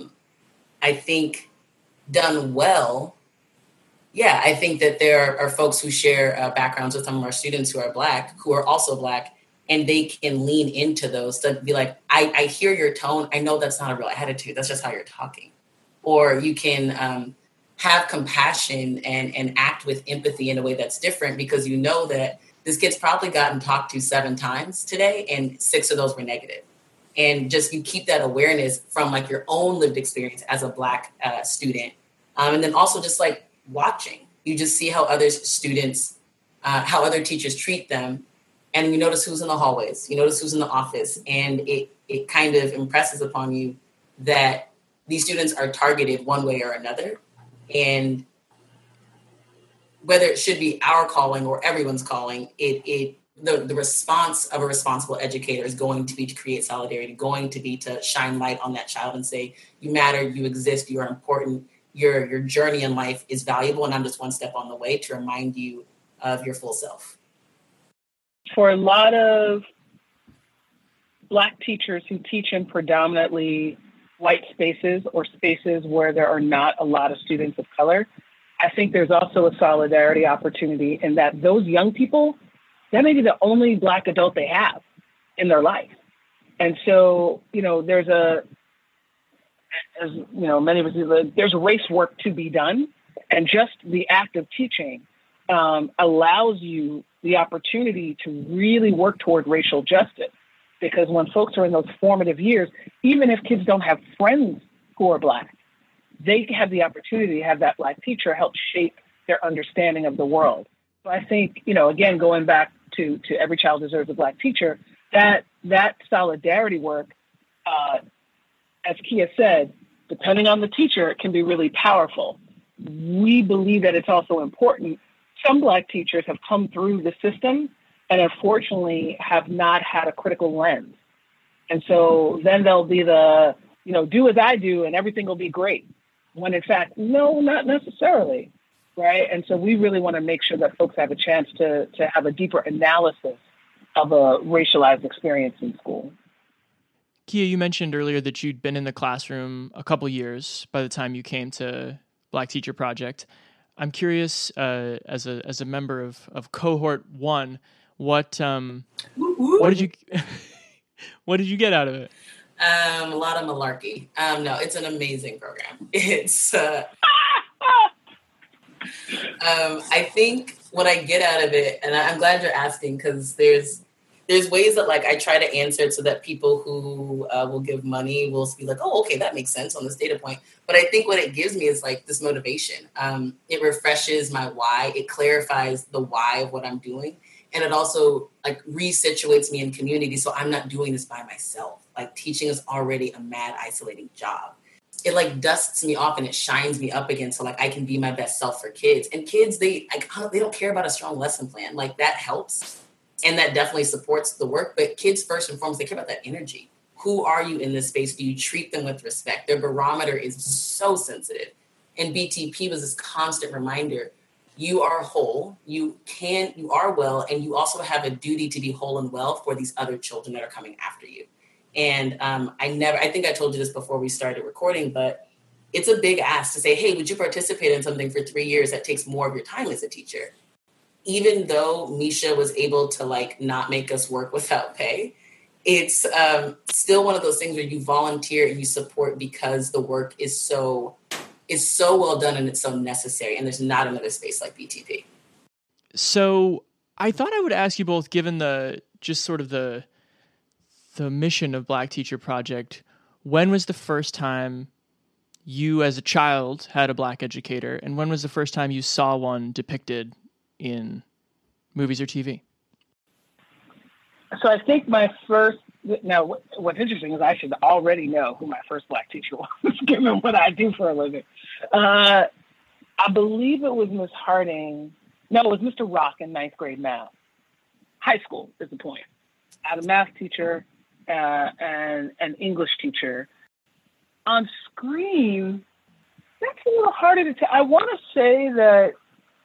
I think done well, I think that there are folks who share backgrounds with some of our students who are Black, who are also Black, and they can lean into those to be like, I hear your tone. I know that's not a real attitude. That's just how you're talking. Or you can have compassion and act with empathy in a way that's different because you know that this kid's probably gotten talked to 7 times today and 6 of those were negative. And just you keep that awareness from like your own lived experience as a Black student. And then also just like watching, you just see how other students, how other teachers treat them. And you notice who's in the hallways, you notice who's in the office. And it kind of impresses upon you that these students are targeted one way or another. And whether it should be our calling or everyone's calling, the response of a responsible educator is going to be to create solidarity, going to be to shine light on that child and say, you matter, you exist, you are important, your journey in life is valuable, and I'm just one step on the way to remind you of your full self. For a lot of Black teachers who teach in predominantly white spaces or spaces where there are not a lot of students of color, I think there's also a solidarity opportunity in that those young people, that may be the only Black adult they have in their life. And so, there's there's race work to be done. And just the act of teaching allows you the opportunity to really work toward racial justice. Because when folks are in those formative years, even if kids don't have friends who are Black, they have the opportunity to have that Black teacher help shape their understanding of the world. So I think, again, going back to Every Child Deserves a Black Teacher, that solidarity work, as Kia said, depending on the teacher, it can be really powerful. We believe that it's also important. Some Black teachers have come through the system and unfortunately have not had a critical lens. And so then they'll be do as I do and everything will be great. When in fact, no, not necessarily, right? And so we really want to make sure that folks have a chance to have a deeper analysis of a racialized experience in school. Kia, you mentioned earlier that you'd been in the classroom a couple years by the time you came to Black Teacher Project. I'm curious, as a member of cohort 1, what did you get out of it? A lot of malarkey. No, it's an amazing program. It's, I think what I get out of it, and I'm glad you're asking, because there's ways that like I try to answer it so that people who will give money will be like, oh, okay, that makes sense on this data point. But I think what it gives me is like this motivation. It refreshes my why. It clarifies the why of what I'm doing. And it also like resituates me in community. So I'm not doing this by myself. Like teaching is already a mad isolating job. it like dusts me off and it shines me up again. So like I can be my best self for kids. And kids, they don't care about a strong lesson plan. Like that helps. And that definitely supports the work. But kids, first and foremost, they care about that energy. Who are you in this space? Do you treat them with respect? Their barometer is so sensitive. And BTP was this constant reminder, you are whole, you are well, and you also have a duty to be whole and well for these other children that are coming after you. And I think I told you this before we started recording, but it's a big ask to say, hey, would you participate in something for 3 years that takes more of your time as a teacher? Even though Misha was able to like not make us work without pay, it's still one of those things where you volunteer and you support because the work is so well done and it's so necessary. And there's not another space like BTP. So I thought I would ask you both, given the mission of Black Teacher Project, when was the first time you as a child had a Black educator, and when was the first time you saw one depicted in movies or TV? So I think now what's interesting is I should already know who my first Black teacher was, given what I do for a living. I believe it was Miss Harding. No, it was Mr. Rock in 9th grade math. High school is the point. I had a math teacher and an English teacher. On screen, that's a little harder to tell. I want to say that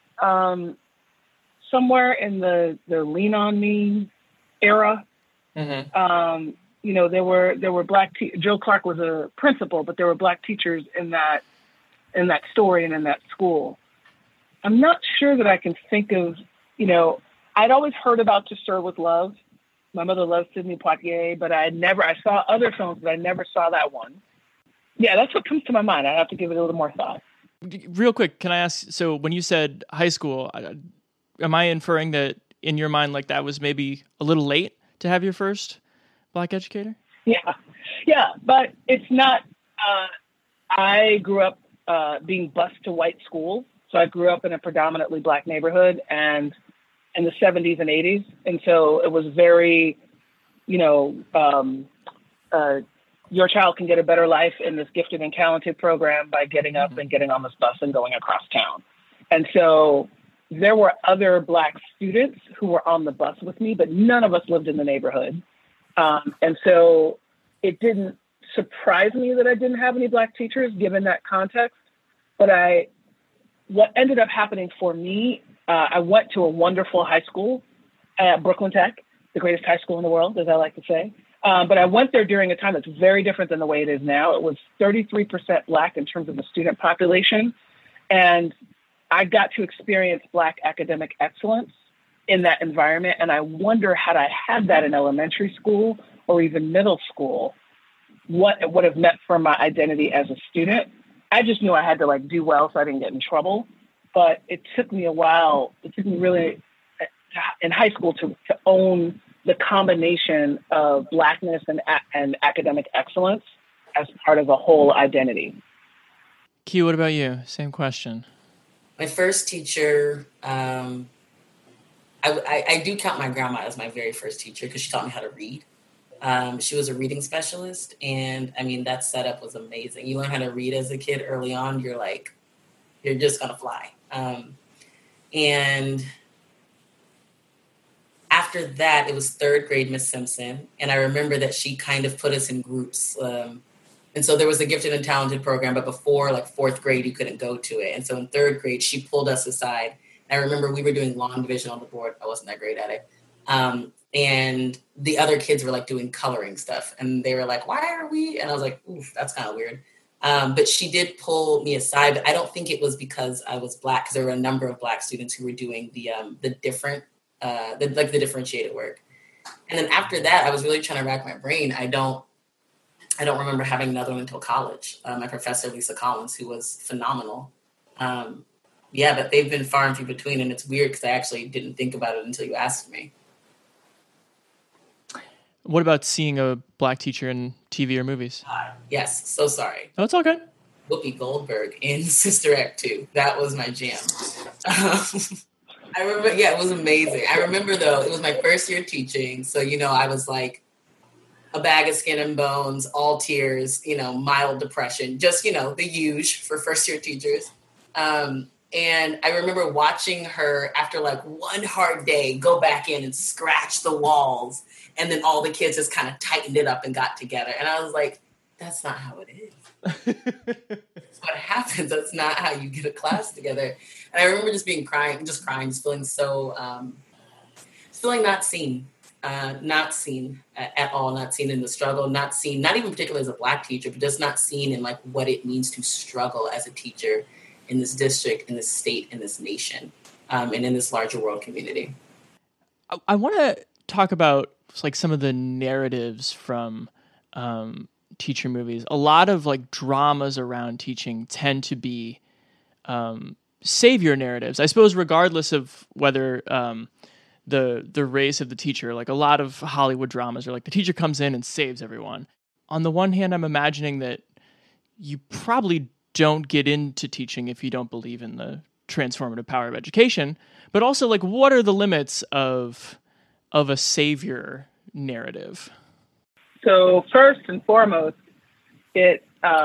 somewhere in the Lean On Me era, mm-hmm. There were Black Joe Clark was a principal, but there were Black teachers in that story and in that school. I'm not sure that I can think of, I'd always heard about To Serve with Love. My mother loved Sidney Poitier, but I saw other films, but I never saw that one. Yeah, that's what comes to my mind. I have to give it a little more thought. Real quick, can I ask, so when you said high school, am I inferring that in your mind, like that was maybe a little late to have your first Black educator? Yeah, but it's not, I grew up being bused to white school. So I grew up in a predominantly Black neighborhood and in the 70s and 80s. And so it was very, your child can get a better life in this gifted and talented program by getting up and getting on this bus and going across town. And so there were other Black students who were on the bus with me, but none of us lived in the neighborhood. And so it didn't surprise me that I didn't have any Black teachers given that context. But what ended up happening for me, I went to a wonderful high school at Brooklyn Tech, the greatest high school in the world, as I like to say. But I went there during a time that's very different than the way it is now. It was 33% Black in terms of the student population. And I got to experience Black academic excellence in that environment. And I wonder, had I had that in elementary school or even middle school, what it would have meant for my identity as a student. I just knew I had to do well so I didn't get in trouble. But it took me a while. It took me really in high school to own the combination of Blackness and academic excellence as part of a whole identity. Q, what about you? Same question. My first teacher, I do count my grandma as my very first teacher because she taught me how to read. She was a reading specialist, and that setup was amazing. You learn how to read as a kid early on. You're just gonna fly. And after that, it was 3rd grade Miss Simpson, and I remember that she kind of put us in groups. And so there was a gifted and talented program, but before 4th grade, you couldn't go to it. And so in 3rd grade, she pulled us aside. And I remember we were doing long division on the board. I wasn't that great at it. And the other kids were doing coloring stuff. And they were like, why are we? And I was like, oof, that's kind of weird. But she did pull me aside. But I don't think it was because I was Black, because there were a number of Black students who were doing the different, the differentiated work. And then after that, I was really trying to rack my brain. I don't remember having another one until college. My professor, Lisa Collins, who was phenomenal. But they've been far and few between, and it's weird because I actually didn't think about it until you asked me. What about seeing a Black teacher in TV or movies? Yes, so sorry. Oh, it's all good. Whoopi Goldberg in Sister Act 2. That was my jam. I remember, it was amazing. I remember, though, it was my first year teaching. So, I was a bag of skin and bones, all tears, mild depression, just, the huge for first-year teachers. And I remember watching her after like one hard day go back in and scratch the walls. And then all the kids just kind of tightened it up and got together. And I was like, that's not how it is. That's what happens. That's not how you get a class together. And I remember just crying, just feeling so, feeling not seen at all, not seen in the struggle, not seen, not even particularly as a Black teacher, but just not seen in like what it means to struggle as a teacher in this district, in this state, in this nation, and in this larger world community. I want to talk about like some of the narratives from teacher movies. A lot of like dramas around teaching tend to be savior narratives, I suppose, regardless of whether the race of the teacher. Like a lot of Hollywood dramas are like the teacher comes in and saves everyone. On the one hand, I'm imagining that you probably don't get into teaching if you don't believe in the transformative power of education, but also like what are the limits of a savior narrative? So first and foremost, it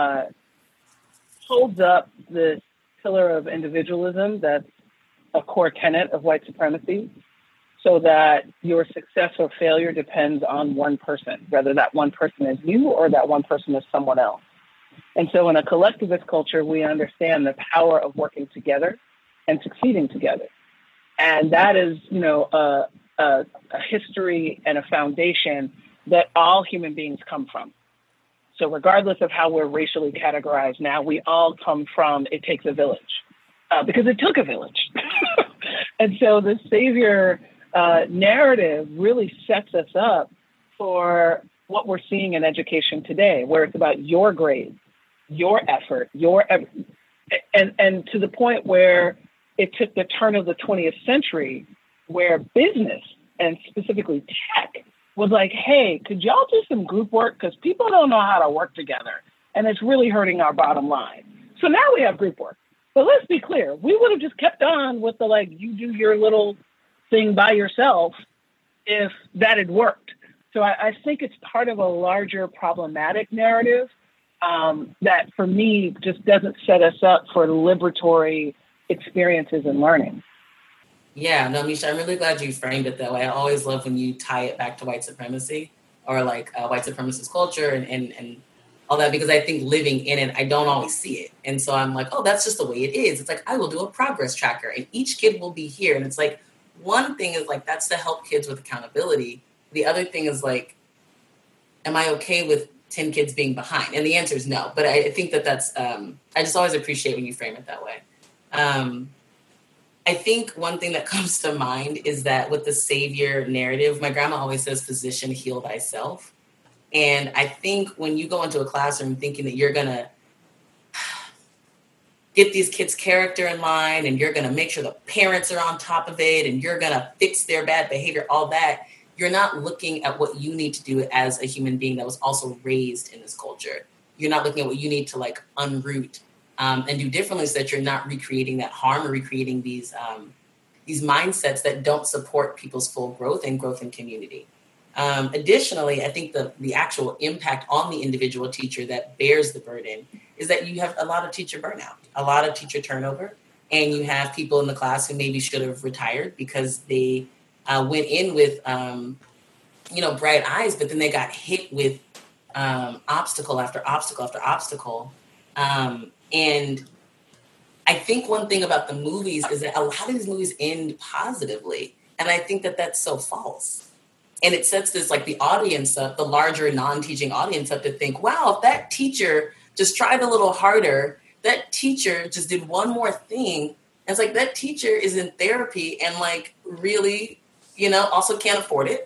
holds up this pillar of individualism that's a core tenet of white supremacy, so that your success or failure depends on one person, whether that one person is you or that one person is someone else. And so in a collectivist culture, we understand the power of working together and succeeding together. And that is, a history and a foundation that all human beings come from. So regardless of how we're racially categorized now, we all come from it takes a village, because it took a village. And so the savior narrative really sets us up for what we're seeing in education today, where it's about your grades, your effort, and to the point where it took the turn of the 20th century where business and specifically tech was like, hey, could y'all do some group work? Because people don't know how to work together and it's really hurting our bottom line. So now we have group work. But let's be clear, we would have just kept on with the you do your little thing by yourself if that had worked. So I think it's part of a larger problematic narrative that for me just doesn't set us up for liberatory experiences and learning. Yeah, no, Misha, I'm really glad you framed it that way. I always love when you tie it back to white supremacy or white supremacist culture and all that, because I think living in it, I don't always see it. And so I'm like, oh, that's just the way it is. It's like, I will do a progress tracker and each kid will be here. And it's like, one thing is that's to help kids with accountability. The other thing is am I okay with 10 kids being behind? And the answer is no. But I think that's, I just always appreciate when you frame it that way. I think one thing that comes to mind is that with the savior narrative, my grandma always says, physician, heal thyself. And I think when you go into a classroom thinking that you're going to get these kids' character in line and you're going to make sure the parents are on top of it and you're going to fix their bad behavior, all that, you're not looking at what you need to do as a human being that was also raised in this culture. You're not looking at what you need to unroot and do differently so that you're not recreating that harm or recreating these mindsets that don't support people's full growth and growth in community. Additionally, I think the actual impact on the individual teacher that bears the burden is that you have a lot of teacher burnout, a lot of teacher turnover, and you have people in the class who maybe should have retired because they went in with, bright eyes, but then they got hit with obstacle after obstacle after obstacle. And I think one thing about the movies is that a lot of these movies end positively. And I think that that's so false. And it sets this the audience up, the larger non-teaching audience up to think, wow, if that teacher just tried a little harder, that teacher just did one more thing. And it's that teacher is in therapy and really, also can't afford it.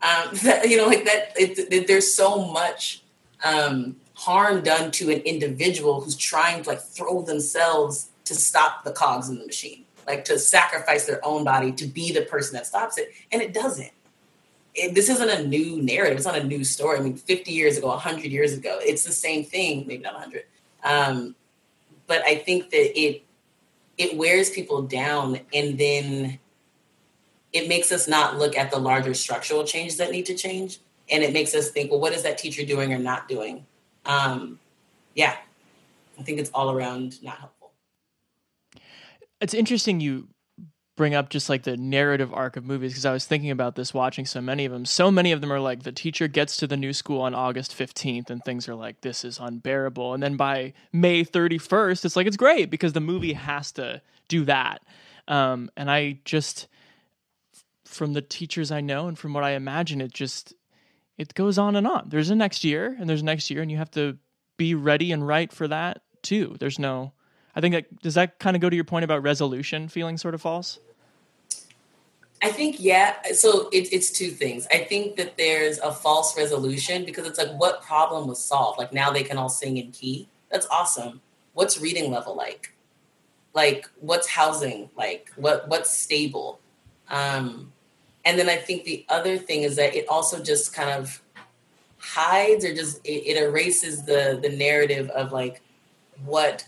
There's so much harm done to an individual who's trying to throw themselves to stop the cogs in the machine, to sacrifice their own body to be the person that stops it. And it doesn't. This isn't a new narrative. It's not a new story. 50 years ago, 100 years ago, it's the same thing, maybe not 100. But I think that it wears people down, and then it makes us not look at the larger structural changes that need to change. And it makes us think, well, what is that teacher doing or not doing? Yeah, I think it's all around not helpful. It's interesting you bring up just like the narrative arc of movies, because I was thinking about this watching so many of them. So many of them are like the teacher gets to the new school on August 15th and things are like, this is unbearable. And then by May 31st, it's like, it's great because the movie has to do that. And I just, from the teachers I know and from what I imagine, it goes on and on. There's a next year and there's next year, and you have to be ready and right for that too. There's no, I think does that kind of go to your point about resolution feeling sort of false? I think, yeah. So it's two things. I think that there's a false resolution because it's like, what problem was solved? Like now they can all sing in key. That's awesome. What's reading level like? Like what's housing like? What's stable? And then I think the other thing is that it also just kind of hides or just it erases the narrative of like what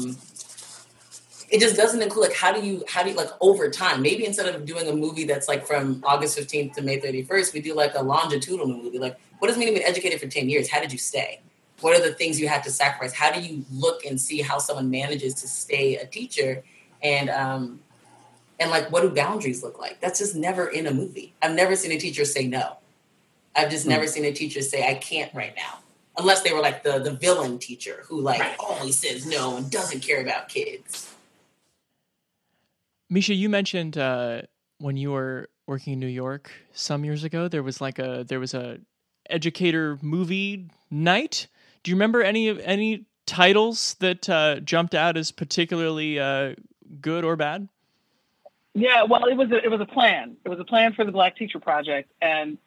it just doesn't include like how do you like over time, maybe instead of doing a movie that's like from August 15th to May 31st, we do like a longitudinal movie. Like what does it mean to be educated for 10 years? How did you stay? What are the things you had to sacrifice? How do you look and see how someone manages to stay a teacher? And like, what do boundaries look like? That's just never in a movie. I've never seen a teacher say no. I've just never seen a teacher say, I can't right now. Unless they were like the villain teacher who like always says no and doesn't care about kids. Misha, you mentioned when you were working in New York some years ago, there was a educator movie night. Do you remember any titles that jumped out as particularly good or bad? Yeah, well, it was a plan. It was a plan for the Black Teacher Project, and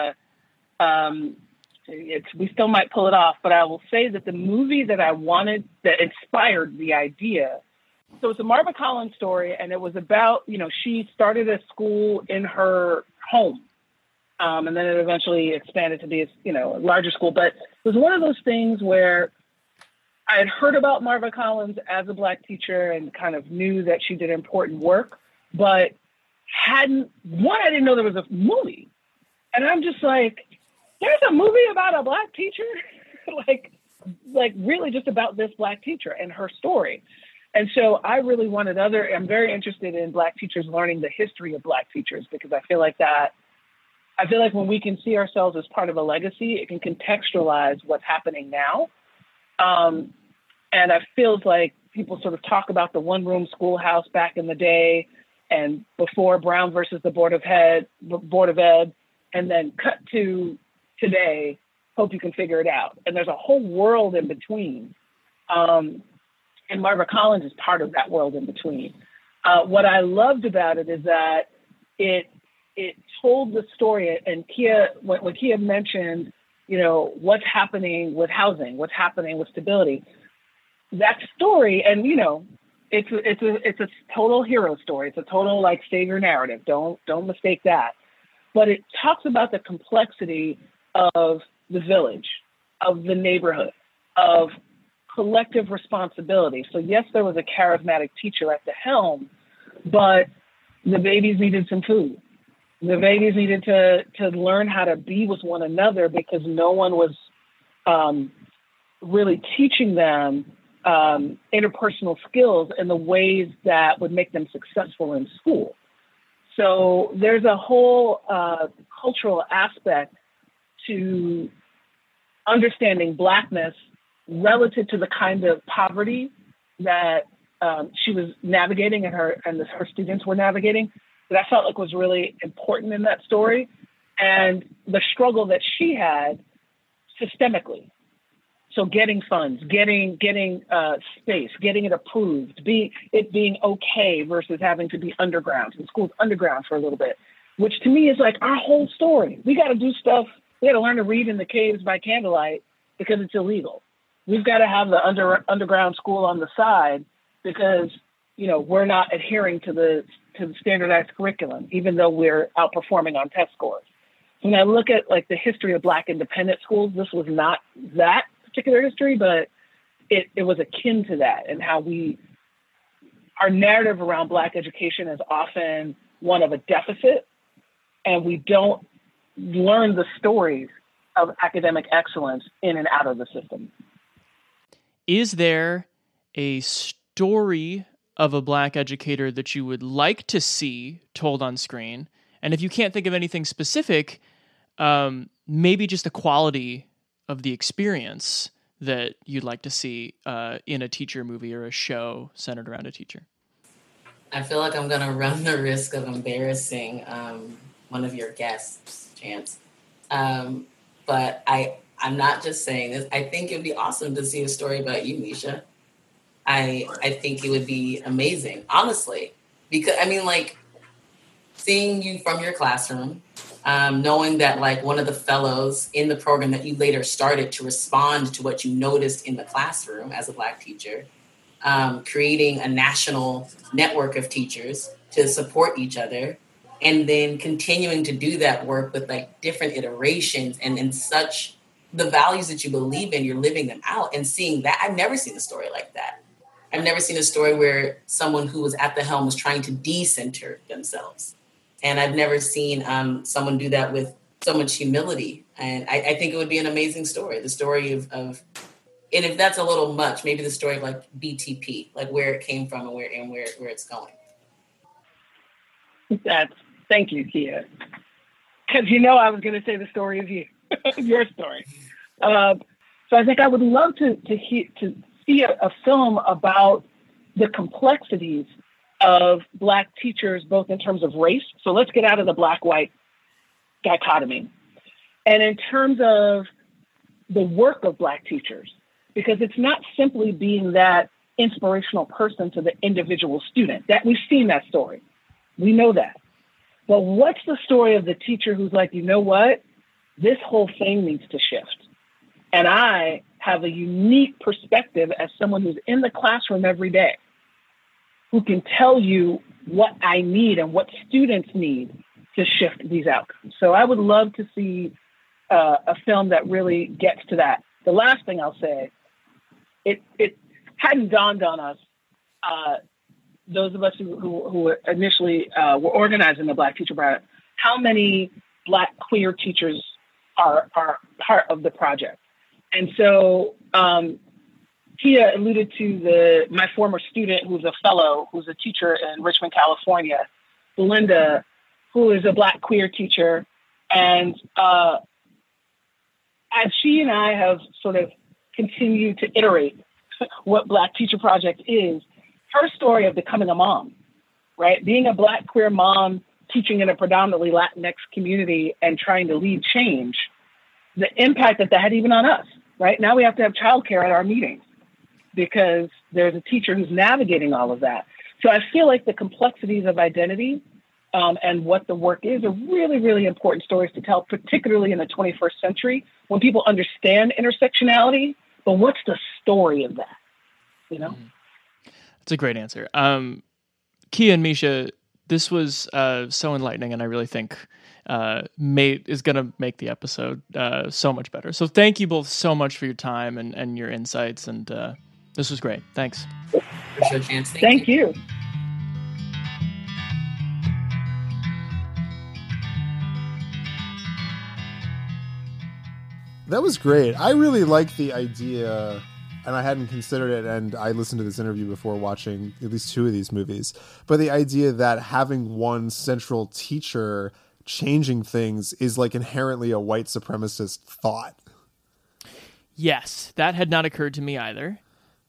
we still might pull it off. But I will say that the movie that I wanted, that inspired the idea. So it's a Marva Collins story, and it was about, she started a school in her home, and then it eventually expanded to be a larger school. But it was one of those things where I had heard about Marva Collins as a Black teacher and kind of knew that she did important work, but I didn't know there was a movie. And I'm just like, there's a movie about a Black teacher? like really just about this Black teacher and her story. And so I really wanted I'm very interested in Black teachers learning the history of Black teachers, because I feel like when we can see ourselves as part of a legacy, it can contextualize what's happening now. And I feel like people sort of talk about the one-room schoolhouse back in the day and before Brown versus the Board of Ed, and then cut to today, hope you can figure it out. And there's a whole world in between. And Marva Collins is part of that world in between. What I loved about it is that it told the story. And when Kia mentioned, what's happening with housing, what's happening with stability, that story, and it's a total hero story. It's a total like savior narrative. Don't mistake that. But it talks about the complexity of the village, of the neighborhood, of collective responsibility. So yes, there was a charismatic teacher at the helm, but the babies needed some food. The babies needed to learn how to be with one another because no one was really teaching them interpersonal skills in the ways that would make them successful in school. So there's a whole cultural aspect to understanding Blackness relative to the kind of poverty that she was navigating and her students were navigating, that I felt like was really important in that story, and the struggle that she had systemically. So getting funds, getting space, getting it approved, it being okay versus having to be underground. And school's underground for a little bit, which to me is like our whole story. We got to do stuff. We got to learn to read in the caves by candlelight because it's illegal. We've got to have the underground school on the side because, we're not adhering to the standardized curriculum, even though we're outperforming on test scores. When I look at like the history of Black independent schools, this was not that particular history, but it was akin to that, and how our narrative around Black education is often one of a deficit, and we don't learn the stories of academic excellence in and out of the system. Is there a story of a Black educator that you would like to see told on screen? And if you can't think of anything specific, maybe just a quality of the experience that you'd like to see in a teacher movie or a show centered around a teacher. I feel like I'm going to run the risk of embarrassing one of your guests, Chance. But I'm not just saying this. I think it would be awesome to see a story about you, Misha. I think it would be amazing, honestly. Because, I mean, like, seeing you from your classroom, knowing that, like, one of the fellows in the program that you later started to respond to what you noticed in the classroom as a Black teacher, creating a national network of teachers to support each other, and then continuing to do that work with, like, different iterations and such the values that you believe in, you're living them out and seeing that. I've never seen a story like that. I've never seen a story where someone who was at the helm was trying to decenter themselves. And I've never seen someone do that with so much humility. And I think it would be an amazing story. The story of, and if that's a little much, maybe the story of, like, BTP, like where it came from and where it's going. Thank you, Kia. Because you know I was going to say the story of you, your story. So I think I would love to see a film about the complexities of Black teachers, both in terms of race. So let's get out of the Black-white dichotomy. And in terms of the work of Black teachers, because it's not simply being that inspirational person to the individual student. That we've seen that story. We know that. But what's the story of the teacher who's like, you know what? This whole thing needs to shift. And I have a unique perspective as someone who's in the classroom every day, who can tell you what I need and what students need to shift these outcomes. So I would love to see a film that really gets to that. The last thing I'll say, it hadn't dawned on us, those of us who initially were organizing the Black Teacher Project, how many Black queer teachers are part of the project. And so Tia alluded to my former student, who's a fellow, who's a teacher in Richmond, California, Belinda, who is a Black queer teacher. And as she and I have sort of continued to iterate what Black Teacher Project is, her story of becoming a mom, right? Being a Black queer mom, teaching in a predominantly Latinx community and trying to lead change, the impact that had even on us, right? Now we have to have childcare at our meetings because there's a teacher who's navigating all of that. So I feel like the complexities of identity and what the work is are really, really important stories to tell, particularly in the 21st century when people understand intersectionality, but what's the story of that, you know? That's a great answer. Kia and Misha, this was so enlightening, and I really think is going to make the episode so much better. So thank you both so much for your time and your insights, and this was great. Thanks. Sure, Chance. Thank you. That was great. I really like the idea, and I hadn't considered it, and I listened to this interview before watching at least two of these movies, but the idea that having one central teacher changing things is like inherently a white supremacist thought. Yes, that had not occurred to me either.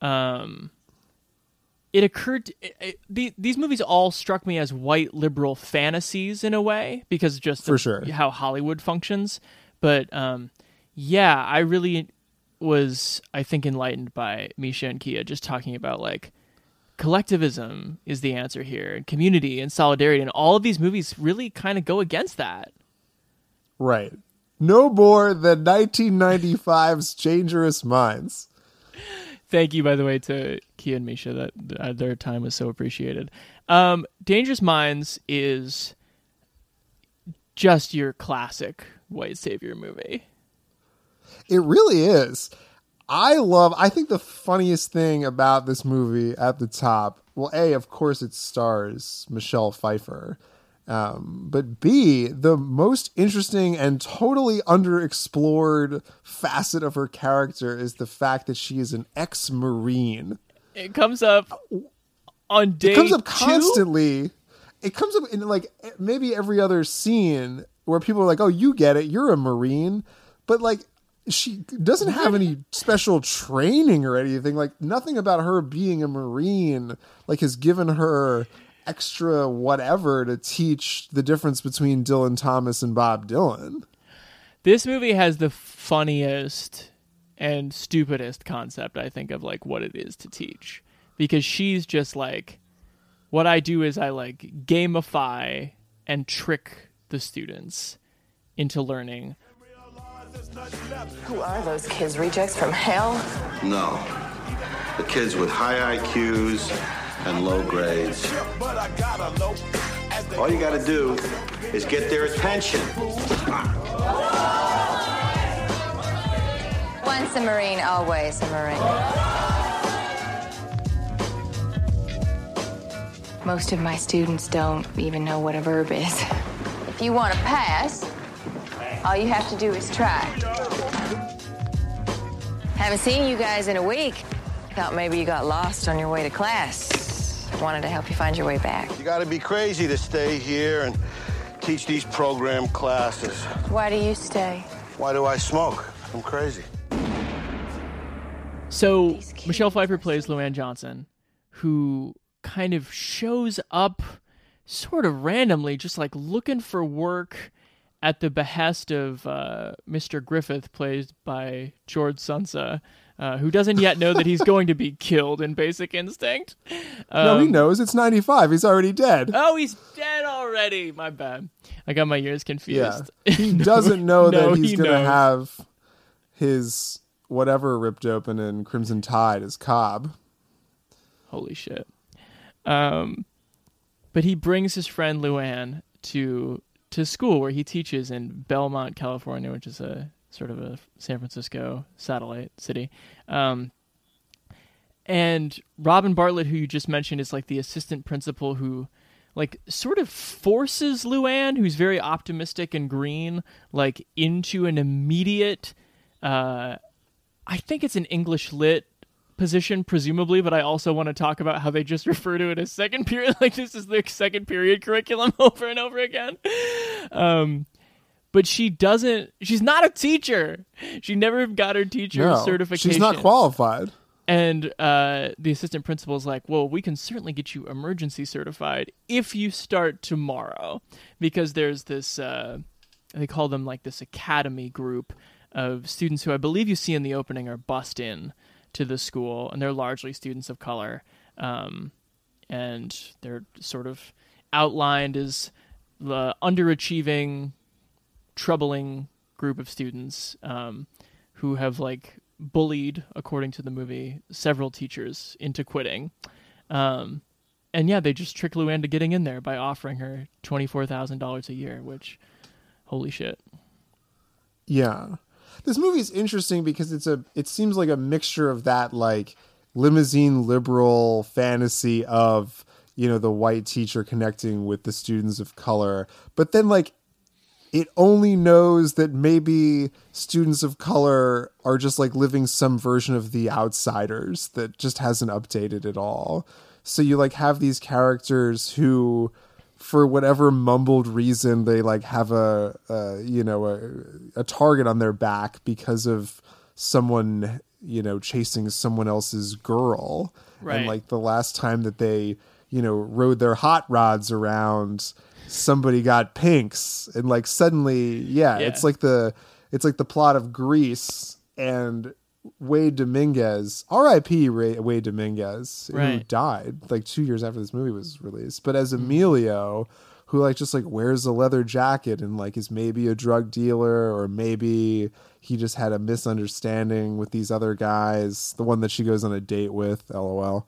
It occurred... these movies all struck me as white liberal fantasies in a way, because just For sure. how Hollywood functions. But yeah, I really was, I think, enlightened by Misha and Kia just talking about, like, collectivism is the answer here, and community and solidarity, and all of these movies really kind of go against that. Right. No more than 1995's Dangerous Minds. Thank you, by the way, to Kia and Misha. That their time was so appreciated. Dangerous Minds is just your classic white savior movie. It really is. I think the funniest thing about this movie at the top, well, of course it stars Michelle Pfeiffer. But B, the most interesting and totally underexplored facet of her character is the fact that she is an ex-Marine. It comes up on day 2? It comes up constantly. It comes up in like maybe every other scene where people are like, oh, you get it, you're a Marine. But like, she doesn't have any special training or anything. Like, nothing about her being a Marine like has given her extra whatever to teach the difference between Dylan Thomas and Bob Dylan. This movie has the funniest and stupidest concept, I think, of like what it is to teach, because she's just like, what I do is I like gamify and trick the students into learning. Who are those kids? Rejects from hell? No. The kids with high IQs and low grades. All you gotta do is get their attention. Once a Marine, always a Marine. Most of my students don't even know what a verb is. If you want to pass, all you have to do is try. Haven't seen you guys in a week. Thought maybe you got lost on your way to class. Wanted to help you find your way back. You gotta be crazy to stay here and teach these program classes. Why do you stay? Why do I smoke? I'm crazy. So Michelle Pfeiffer plays Luann Johnson, who kind of shows up sort of randomly, just like looking for work at the behest of Mr. Griffith, played by George Sunsa, who doesn't yet know that he's going to be killed in Basic Instinct. No, he knows. It's 95. He's already dead. Oh, he's dead already. My bad. I got my years confused. Yeah. He doesn't know that he's going to knows. have his whatever ripped open in Crimson Tide as Cobb. Holy shit. But he brings his friend Luann to school where he teaches in Belmont, California, which is a sort of a San Francisco satellite city. And Robin Bartlett, who you just mentioned, is like the assistant principal who like sort of forces Luann, who's very optimistic and green, like into an immediate, I think it's an English lit position, presumably, but I also want to talk about how they just refer to it as second period. Like this is their second period curriculum over and over again. But she's not a teacher. She never got her teacher certification. She's not qualified. And the assistant principal is like, well, we can certainly get you emergency certified if you start tomorrow. Because there's this, they call them like this academy group of students who I believe you see in the opening are bussed in to the school. And they're largely students of color. And they're sort of outlined as the underachieving, troubling group of students who have like bullied, according to the movie, several teachers into quitting. And yeah, they just trick Luann to getting in there by offering her $24,000 a year, which, holy shit. Yeah. This movie is interesting because it seems like a mixture of that like limousine liberal fantasy of, you know, the white teacher connecting with the students of color, but then like it only knows that maybe students of color are just like living some version of The Outsiders that just hasn't updated at all. So you like have these characters who, for whatever mumbled reason, they like have a target on their back because of someone, you know, chasing someone else's girl. Right. And like the last time that they, you know, rode their hot rods around, somebody got pinks, and like suddenly, it's like the plot of Grease, and Wade Dominguez, R.I.P. Wade Dominguez, who died like 2 years after this movie was released, but as Emilio, who like just like wears a leather jacket and like is maybe a drug dealer, or maybe he just had a misunderstanding with these other guys, the one that she goes on a date with, LOL.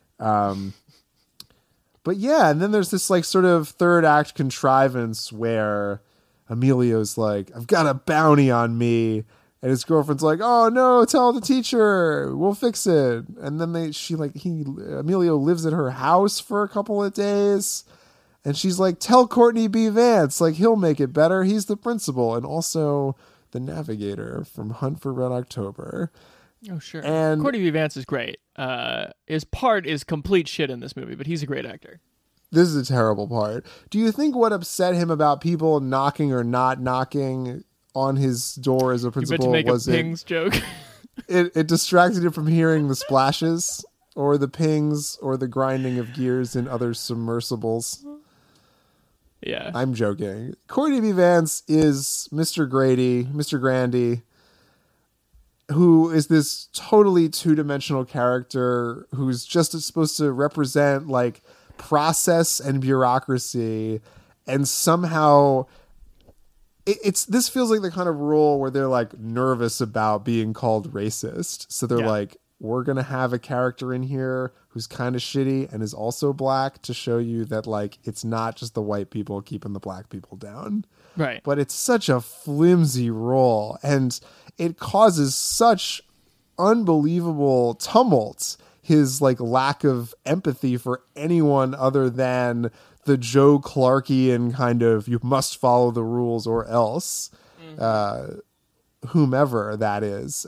But yeah, and then there's this like sort of third act contrivance where Emilio's like, I've got a bounty on me. And his girlfriend's like, oh no, tell the teacher, we'll fix it. And then Emilio lives at her house for a couple of days. And she's like, tell Courtney B. Vance, like, he'll make it better. He's the principal and also the navigator from Hunt for Red October. Oh, sure. And Courtney B. Vance is great. His part is complete shit in this movie, but he's a great actor. This is a terrible part. Do you think what upset him about people knocking or not knocking on his door as a principal you meant to make was a pings joke? It distracted him from hearing the splashes or the pings or the grinding of gears in other submersibles. Yeah. I'm joking. Courtney B. Vance is Mr. Grady, Mr. Grandy, who is this totally two-dimensional character who's just supposed to represent like process and bureaucracy, and somehow this feels like the kind of role where they're like nervous about being called racist. So they're like, we're going to have a character in here who's kind of shitty and is also black to show you that like it's not just the white people keeping the black people down. Right. But it's such a flimsy role, and it causes such unbelievable tumult, his like lack of empathy for anyone other than the Joe Clarkian kind of you must follow the rules or else, whomever that is,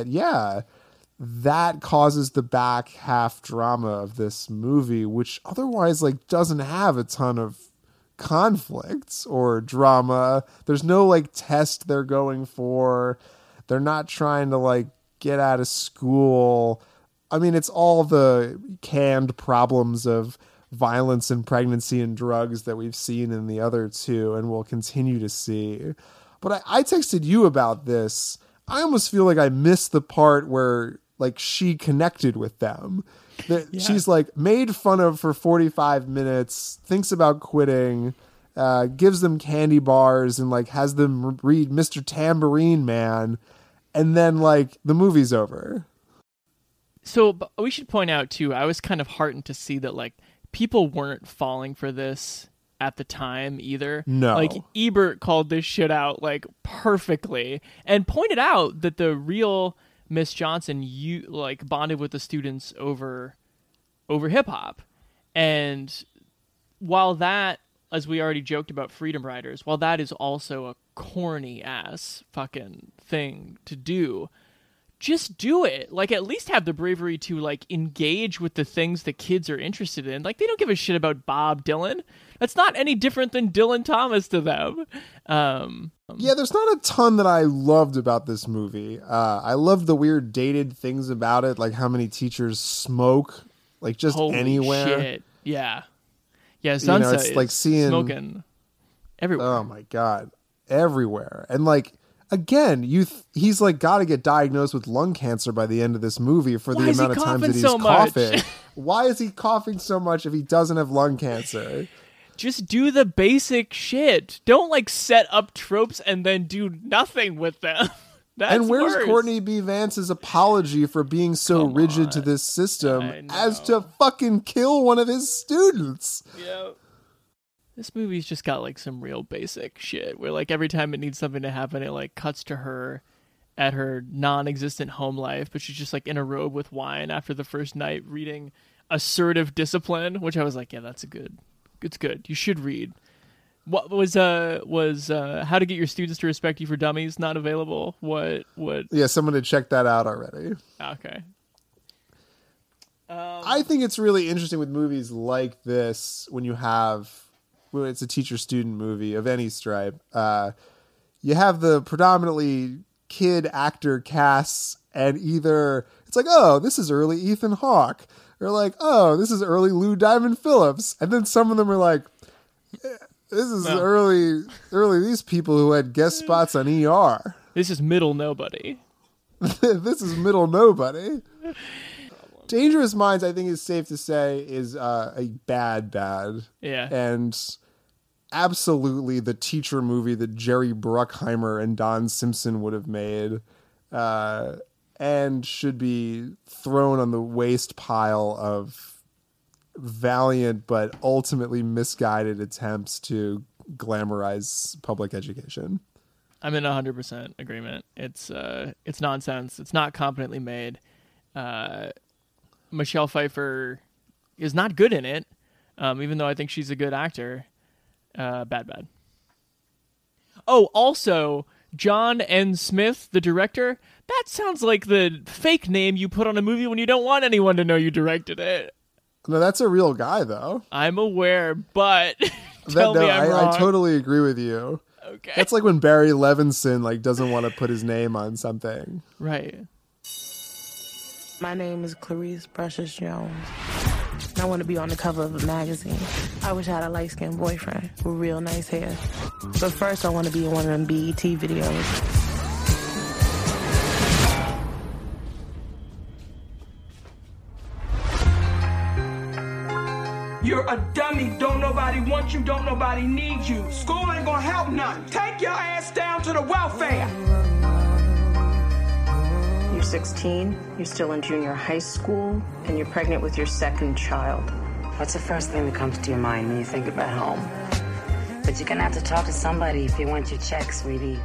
that causes the back half drama of this movie, which otherwise like doesn't have a ton of conflicts or drama. There's no like test they're going for. They're not trying to like get out of school. I mean, it's all the canned problems of violence and pregnancy and drugs that we've seen in the other two and will continue to see. But I texted you about this. I almost feel like I missed the part where like she connected with them. She's like made fun of for 45 minutes, thinks about quitting, gives them candy bars and like has them read Mr. Tambourine Man. And then like the movie's over. So we should point out too, I was kind of heartened to see that like people weren't falling for this at the time either. No. Like Ebert called this shit out like perfectly and pointed out that the real Miss Johnson bonded with the students over hip hop. And while that, as we already joked about Freedom Riders, while that is also a corny ass fucking thing to do, just do it. Like, at least have the bravery to like engage with the things that kids are interested in. Like, they don't give a shit about Bob Dylan. That's not any different than Dylan Thomas to them. Yeah, there's not a ton that I loved about this movie. I loved the weird dated things about it, like how many teachers smoke, like just Holy anheywhere. Shit. Yeah. Yeah, Sunset it's like seeing smoking everywhere. Oh my God. Everywhere. And like, again, he's like got to get diagnosed with lung cancer by the end of this movie for the amount of times that he's coughing. Why is he coughing so much if he doesn't have lung cancer? Just do the basic shit. Don't like set up tropes and then do nothing with them. And where's worse. Courtney B. Vance's apology for being so rigid to this system as to fucking kill one of his students? Yep. This movie's just got like some real basic shit where like every time it needs something to happen, it like cuts to her at her non-existent home life, but she's just like in a robe with wine after the first night reading Assertive Discipline, which I was like, yeah, it's good. You should read. What was How to Get Your Students to Respect You for Dummies not available? What? Yeah, someone had checked that out already. Okay. I think it's really interesting with movies like this when it's a teacher-student movie of any stripe. You have the predominantly kid actor casts, and either it's like, oh, this is early Ethan Hawke, or like, oh, this is early Lou Diamond Phillips, and then some of them are like, this is early these people who had guest spots on ER. This is middle nobody. This is middle nobody. Dangerous Minds, I think it's safe to say, is a bad. Yeah. And absolutely the teacher movie that Jerry Bruckheimer and Don Simpson would have made, and should be thrown on the waste pile of valiant but ultimately misguided attempts to glamorize public education. I'm in 100% agreement. It's nonsense. It's not competently made. Michelle Pfeiffer is not good in it, even though I think she's a good actor. Bad. Oh, also, John N. Smith, the director, that sounds like the fake name you put on a movie when you don't want anyone to know you directed it. No, that's a real guy, though. I'm aware, but tell me I'm wrong. I totally agree with you. Okay. That's like when Barry Levinson doesn't want to put his name on something. Right. My name is Clarice Precious Jones. I want to be on the cover of a magazine. I wish I had a light-skinned boyfriend with real nice hair. But first, I want to be in one of them BET videos. You're a dummy. Don't nobody want you. Don't nobody need you. School ain't gonna help none. Take your ass down to the welfare. You're 16, you're still in junior high school, and you're pregnant with your second child. What's the first thing that comes to your mind when you think about home? But you're gonna have to talk to somebody if you want your check, sweetie.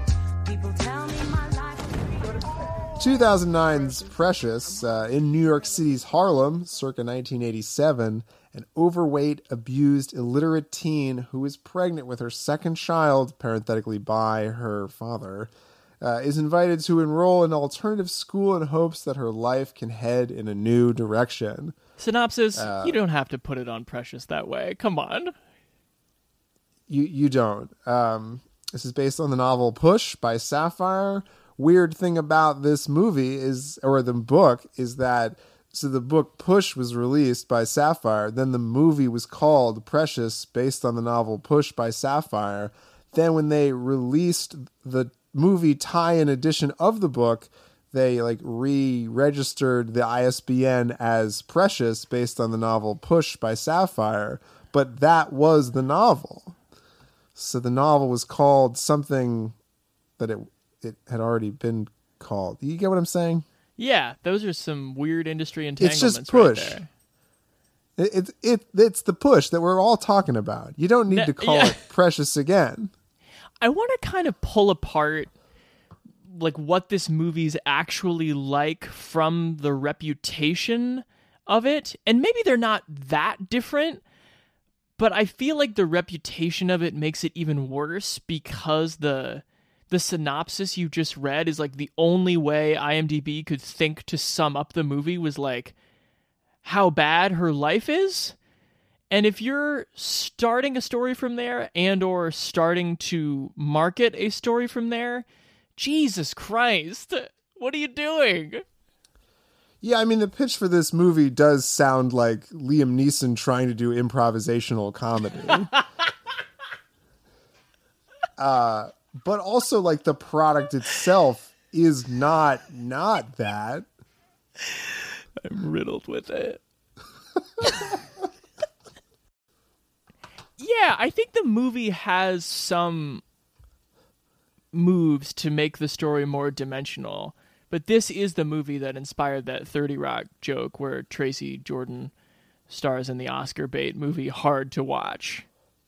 2009's Precious, in New York City's Harlem, circa 1987, an overweight, abused, illiterate teen who is pregnant with her second child, parenthetically by her father, is invited to enroll in an alternative school in hopes that her life can head in a new direction. Synopsis, you don't have to put it on Precious that way. Come on. You don't. This is based on the novel Push by Sapphire. Weird thing about this movie the book is that, so the book Push was released by Sapphire, then the movie was called Precious based on the novel Push by Sapphire. Then when they released the movie tie-in edition of the book, they re-registered the ISBN as Precious based on the novel Push by Sapphire, but that was the novel. So the novel was called something that it had already been called. You get what I'm saying? Yeah, those are some weird industry entanglements. It's just Push. Right there. It's the Push that we're all talking about. You don't need to call it Precious again. I want to kind of pull apart what this movie's actually like from the reputation of it. And maybe they're not that different, but I feel like the reputation of it makes it even worse because the synopsis you just read is the only way IMDb could think to sum up the movie was how bad her life is. And if you're starting a story from there and or starting to market a story from there, Jesus Christ, what are you doing? Yeah, I mean, the pitch for this movie does sound like Liam Neeson trying to do improvisational comedy. But also, the product itself is not that. I'm riddled with it. Yeah, I think the movie has some moves to make the story more dimensional, but this is the movie that inspired that 30 Rock joke where Tracy Jordan stars in the Oscar bait movie Hard to Watch.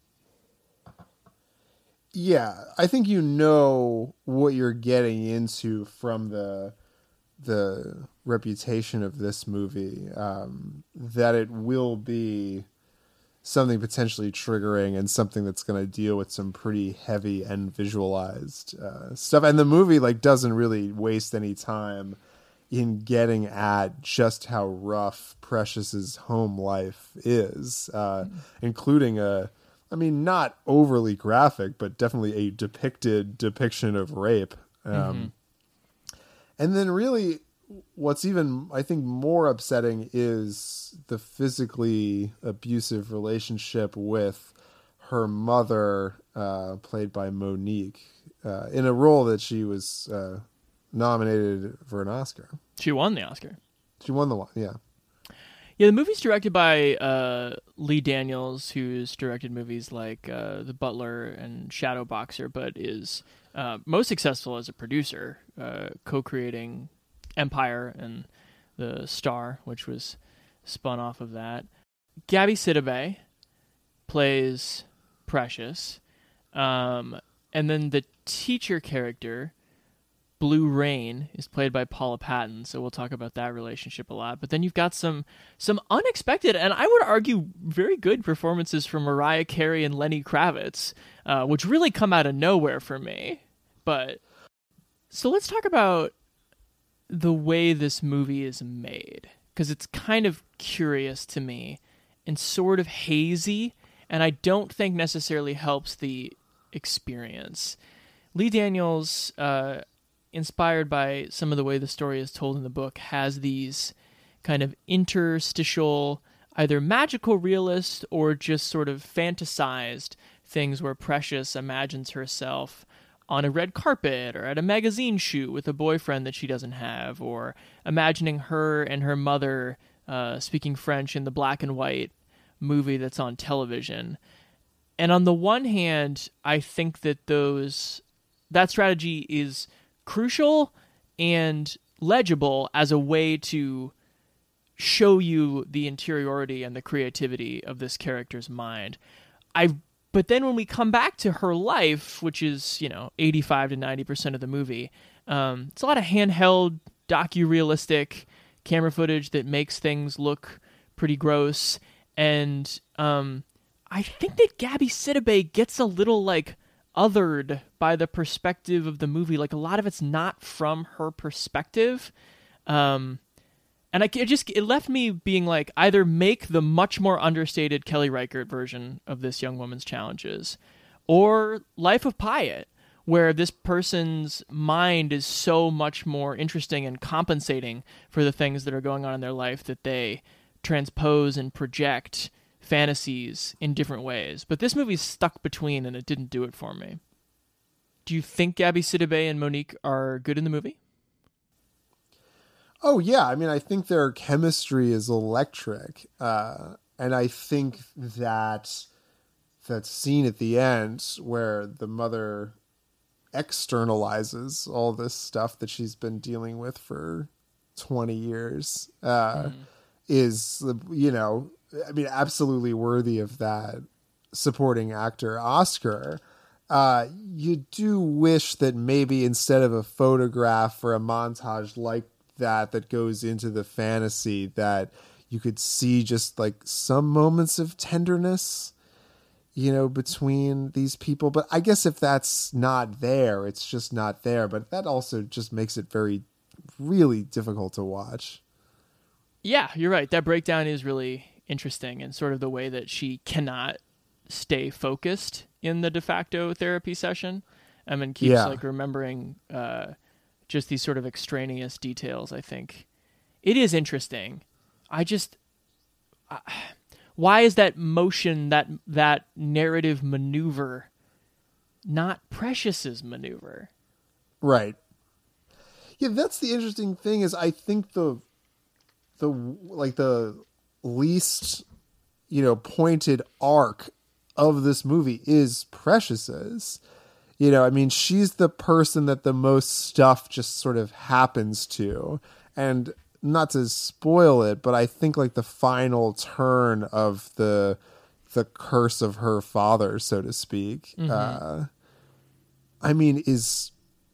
Yeah, I think you know what you're getting into from the reputation of this movie, that it will be something potentially triggering and something that's going to deal with some pretty heavy and visualized stuff. And the movie doesn't really waste any time in getting at just how rough Precious's home life is, including not overly graphic, but definitely a depiction of rape. And then really what's even, I think, more upsetting is the physically abusive relationship with her mother, played by Monique, in a role that she was nominated for an Oscar. She won the Oscar. She won the one, yeah. Yeah, the movie's directed by Lee Daniels, who's directed movies like The Butler and Shadow Boxer, but is most successful as a producer, co-creating Empire and The Star, which was spun off of that. Gabby Sidibe plays Precious, and then the teacher character, Blue Rain is played by Paula Patton, so we'll talk about that relationship a lot. But then you've got some unexpected, and I would argue very good performances from Mariah Carey and Lenny Kravitz, which really come out of nowhere for me. But so let's talk about the way this movie is made, because it's kind of curious to me and sort of hazy, and I don't think necessarily helps the experience. Lee Daniels, inspired by some of the way the story is told in the book, has these kind of interstitial, either magical realist or just sort of fantasized things where Precious imagines herself on a red carpet or at a magazine shoot with a boyfriend that she doesn't have, or imagining her and her mother speaking French in the black and white movie that's on television. And on the one hand, I think that that strategy is crucial and legible as a way to show you the interiority and the creativity of this character's mind. But then when we come back to her life, which is, 85 to 90% of the movie, it's a lot of handheld, docu-realistic camera footage that makes things look pretty gross. And I think that Gabby Sidibe gets a little, othered by the perspective of the movie. Like, a lot of it's not from her perspective. And it left me being like, either make the much more understated Kelly Reichardt version of this young woman's challenges, or Life of Pyatt, where this person's mind is so much more interesting and compensating for the things that are going on in their life that they transpose and project fantasies in different ways. But this movie's stuck between, and it didn't do it for me. Do you think Gabby Sidibe and Monique are good in the movie? Oh, yeah. I mean, I think their chemistry is electric. And I think that scene at the end where the mother externalizes all this stuff that she's been dealing with for 20 years is, absolutely worthy of that supporting actor Oscar. You do wish that maybe instead of a photograph or a montage like that goes into the fantasy, that you could see just some moments of tenderness, between these people. But I guess if that's not there, it's just not there. But that also just makes it really difficult to watch. Yeah, you're right. That breakdown is really interesting, and sort of the way that she cannot stay focused in the de facto therapy session. And keeps remembering just these sort of extraneous details. I think it is interesting. Why is that motion, that narrative maneuver, not Precious's maneuver? Right. Yeah, that's the interesting thing. Is I think the least pointed arc of this movie is Precious's. She's the person that the most stuff just sort of happens to. And not to spoil it, but I think the final turn of the curse of her father, so to speak, is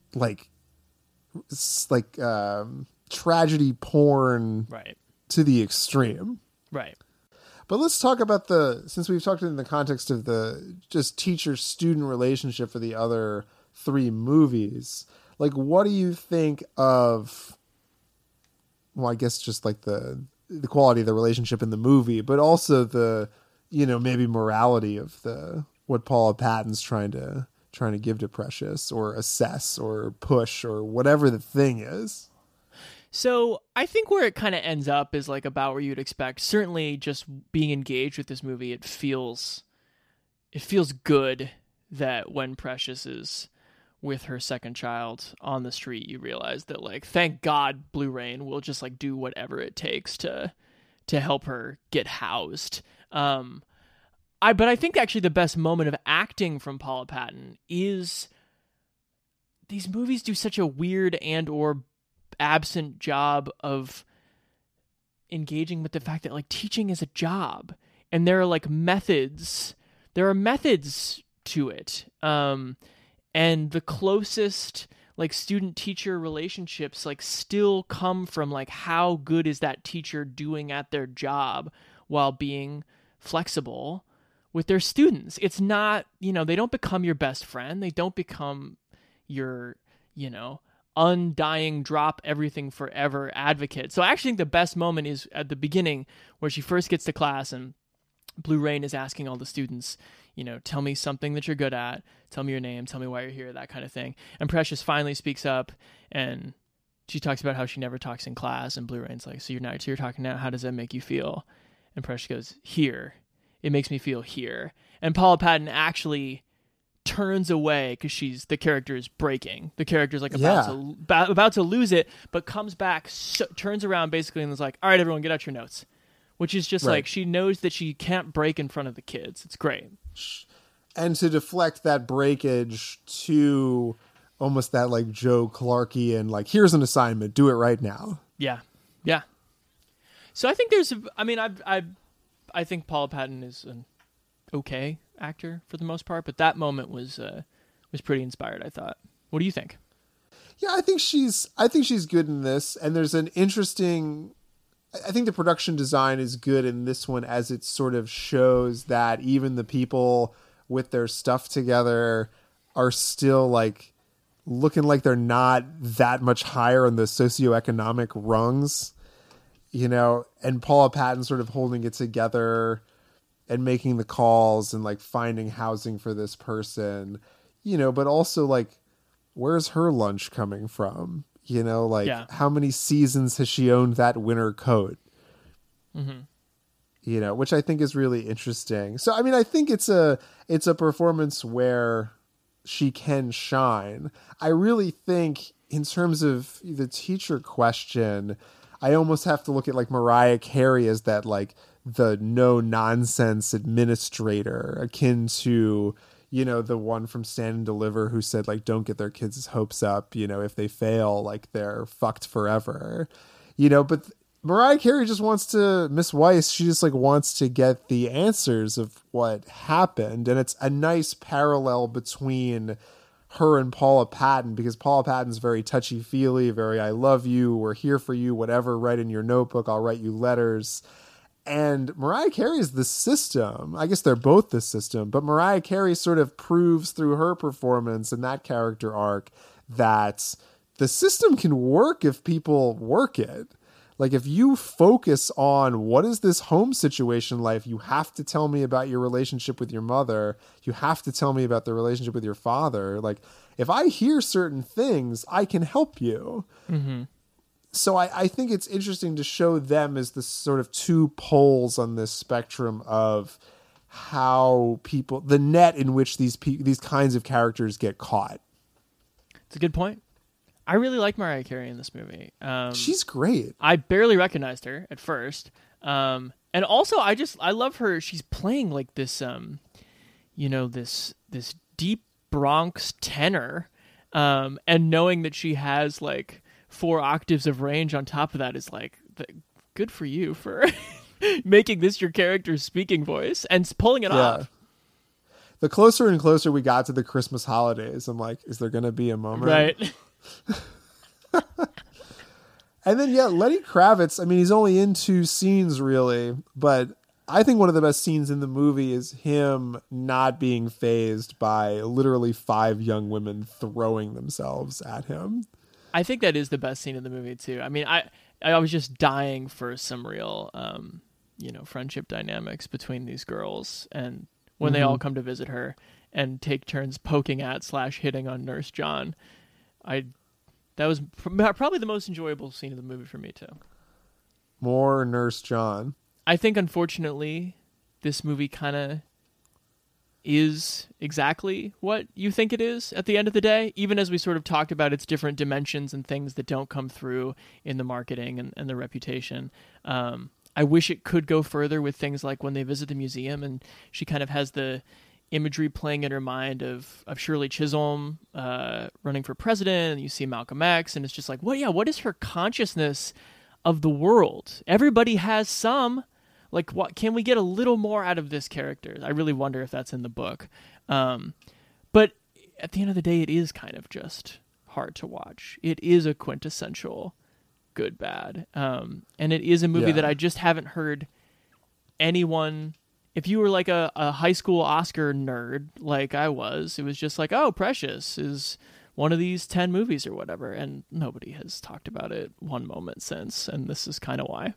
tragedy porn to the extreme. Right. But let's talk about since we've talked in the context of the just teacher-student relationship for the other three movies, what do you think of, well, I guess just the quality of the relationship in the movie, but also the, maybe morality of what Paula Patton's trying to give to Precious, or assess or push or whatever the thing is? So I think where it kind of ends up is about where you'd expect. Certainly just being engaged with this movie, it feels good that when Precious is with her second child on the street, you realize that thank God Blue Rain will just do whatever it takes to help her get housed. But I think actually the best moment of acting from Paula Patton is these movies do such a weird and or absent job of engaging with the fact that teaching is a job, and there are methods to it. And the closest like student-teacher relationships like still come from like how good is that teacher doing at their job while being flexible with their students. It's not, you know, they don't become your best friend. They don't become your, you know, undying, drop everything forever advocate. So I actually think the best moment is at the beginning where she first gets to class and Blue Rain is asking all the students, you know, tell me something that you're good at, tell me your name, tell me why you're here, that kind of thing. And Precious finally speaks up and she talks about how she never talks in class, and Blue Rain's like, so you're talking now, how does that make you feel? And Precious goes, here. It makes me feel here. And Paula Patton actually turns away because the character is breaking. The character's like about to lose it, but comes back, turns around basically and is like, all right, everyone, get out your notes. Which is just like, she knows that she can't break in front of the kids. It's great. And to deflect that breakage to almost that like Joe Clarkian, like, here's an assignment, do it right now. Yeah. Yeah. So I think I think Paula Patton is an okay actor for the most part, but that moment was pretty inspired, I thought. What do you think? Yeah, I think she's good in this, and there's an interesting, I think the production design is good in this one as it sort of shows that even the people with their stuff together are still like looking like they're not that much higher on the socioeconomic rungs, you know, and Paula Patton sort of holding it together and making the calls and like finding housing for this person, you know, but also like, where's her lunch coming from? You know, like how many seasons has she owned that winter coat? Mm-hmm. You know, which I think is really interesting. So, I mean, I think it's a performance where she can shine. I really think in terms of the teacher question, I almost have to look at like Mariah Carey as that like the no nonsense administrator, akin to, you know, the one from Stand and Deliver who said like, don't get their kids' hopes up. You know, if they fail, like they're fucked forever, you know, but Mariah Carey just wants to, Miss Weiss, she just like wants to get the answers of what happened. And it's a nice parallel between her and Paula Patton, because Paula Patton's very touchy-feely, very I love you, we're here for you, whatever, write in your notebook, I'll write you letters. And Mariah Carey is the system. I guess they're both the system, but Mariah Carey sort of proves through her performance and that character arc that the system can work if people work it. Like if you focus on what is this home situation like, you have to tell me about your relationship with your mother. You have to tell me about the relationship with your father. Like if I hear certain things, I can help you. Mm-hmm. So I think it's interesting to show them as the sort of two poles on this spectrum of how people, the net in which these kinds of characters get caught. It's a good point. I really like Mariah Carey in this movie. She's great. I barely recognized her at first. And also I love her. She's playing like this, you know, this deep Bronx tenor. And knowing that she has like 4 octaves of range on top of that is like, good for you for making this your character's speaking voice and pulling it off. The closer and closer we got to the Christmas holidays, I'm like, is there going to be a moment? Right. And then Lenny Kravitz, I mean, he's only in 2 scenes really, but I think one of the best scenes in the movie is him not being fazed by literally 5 young women throwing themselves at him. I think that is the best scene in the movie too. I mean, I was just dying for some real you know, friendship dynamics between these girls, and when they all come to visit her and take turns poking at / hitting on Nurse John. That was probably the most enjoyable scene of the movie for me too. More Nurse John. I think unfortunately this movie kind of is exactly what you think it is at the end of the day, even as we sort of talked about its different dimensions and things that don't come through in the marketing and the reputation. I wish it could go further with things like when they visit the museum and she kind of has the imagery playing in her mind of Shirley Chisholm running for president, and you see Malcolm X, and it's just like, what is her consciousness of the world? Everybody has some. Like, what can we get a little more out of this character? I really wonder if that's in the book. But at the end of the day, it is kind of just hard to watch. It is a quintessential good bad. And it is a movie that I just haven't heard anyone. If you were like a high school Oscar nerd like I was, it was just like, oh, Precious is one of these 10 movies or whatever, and nobody has talked about it one moment since, and this is kind of why.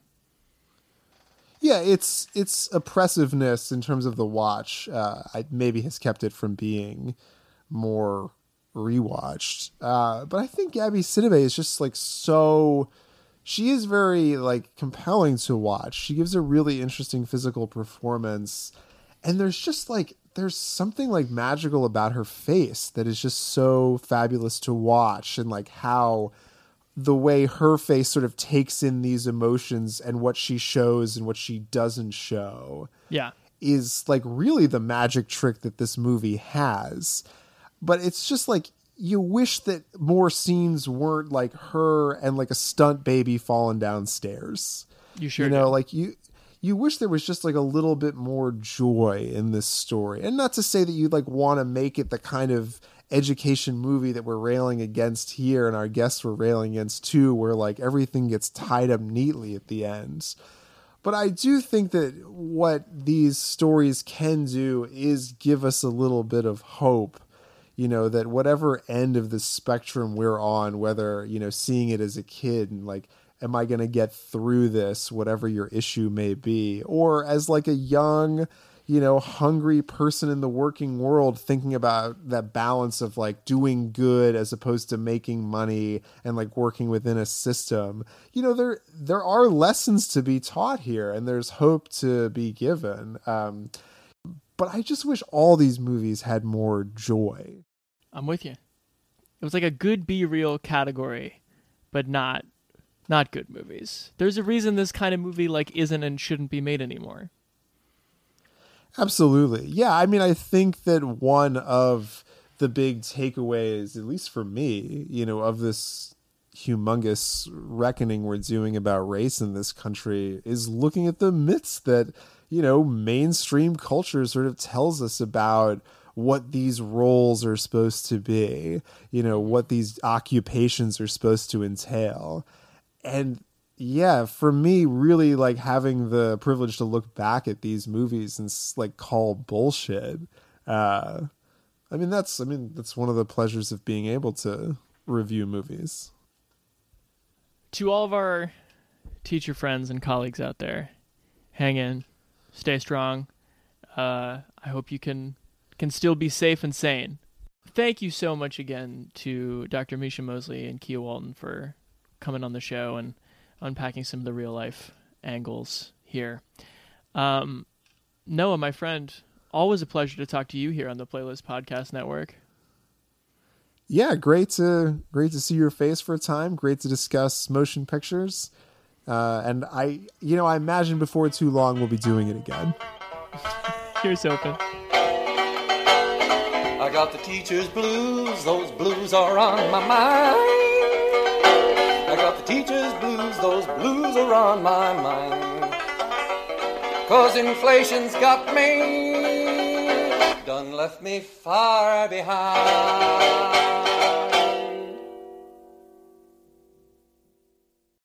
Yeah, its oppressiveness in terms of the watch maybe has kept it from being more rewatched. But I think Gabby Sidibe is just like so... She is very like compelling to watch. She gives a really interesting physical performance. And there's just like... There's something like magical about her face that is just so fabulous to watch, and like how the way her face sort of takes in these emotions and what she shows and what she doesn't show is like really the magic trick that this movie has. But it's just like, you wish that more scenes weren't like her and like a stunt baby falling downstairs. You sure know, do. like you wish there was just like a little bit more joy in this story. And not to say that you'd like want to make it the kind of education movie that we're railing against here and our guests were railing against too, where like everything gets tied up neatly at the end. But I do think that what these stories can do is give us a little bit of hope, you know, that whatever end of the spectrum we're on, whether, you know, seeing it as a kid and like, am I going to get through this, whatever your issue may be, or as like a young, you know, hungry person in the working world thinking about that balance of like doing good as opposed to making money and like working within a system. You know, there are lessons to be taught here and there's hope to be given. But I just wish all these movies had more joy. I'm with you. It was like a good be real category, but not good movies. There's a reason this kind of movie like isn't and shouldn't be made anymore. Absolutely. Yeah, I mean, I think that one of the big takeaways, at least for me, you know, of this humongous reckoning we're doing about race in this country is looking at the myths that, you know, mainstream culture sort of tells us about what these roles are supposed to be, you know, what these occupations are supposed to entail. And yeah, for me, really like having the privilege to look back at these movies and like call bullshit. I mean, that's one of the pleasures of being able to review movies. To all of our teacher friends and colleagues out there, hang in, stay strong. I hope you can still be safe and sane. Thank you so much again to Dr. Misha Mosley and Kia Walton for coming on the show and unpacking some of the real life angles here. Noah, my friend, always a pleasure to talk to you here on the Playlist Podcast Network. Yeah, great to see your face for a time. Great to discuss motion pictures. And I imagine before too long we'll be doing it again. Here's hoping. I got the teacher's blues, those blues are on my mind. I got the teacher's blues, those blues are on my mind. 'Cause inflation's got me, done left me far behind.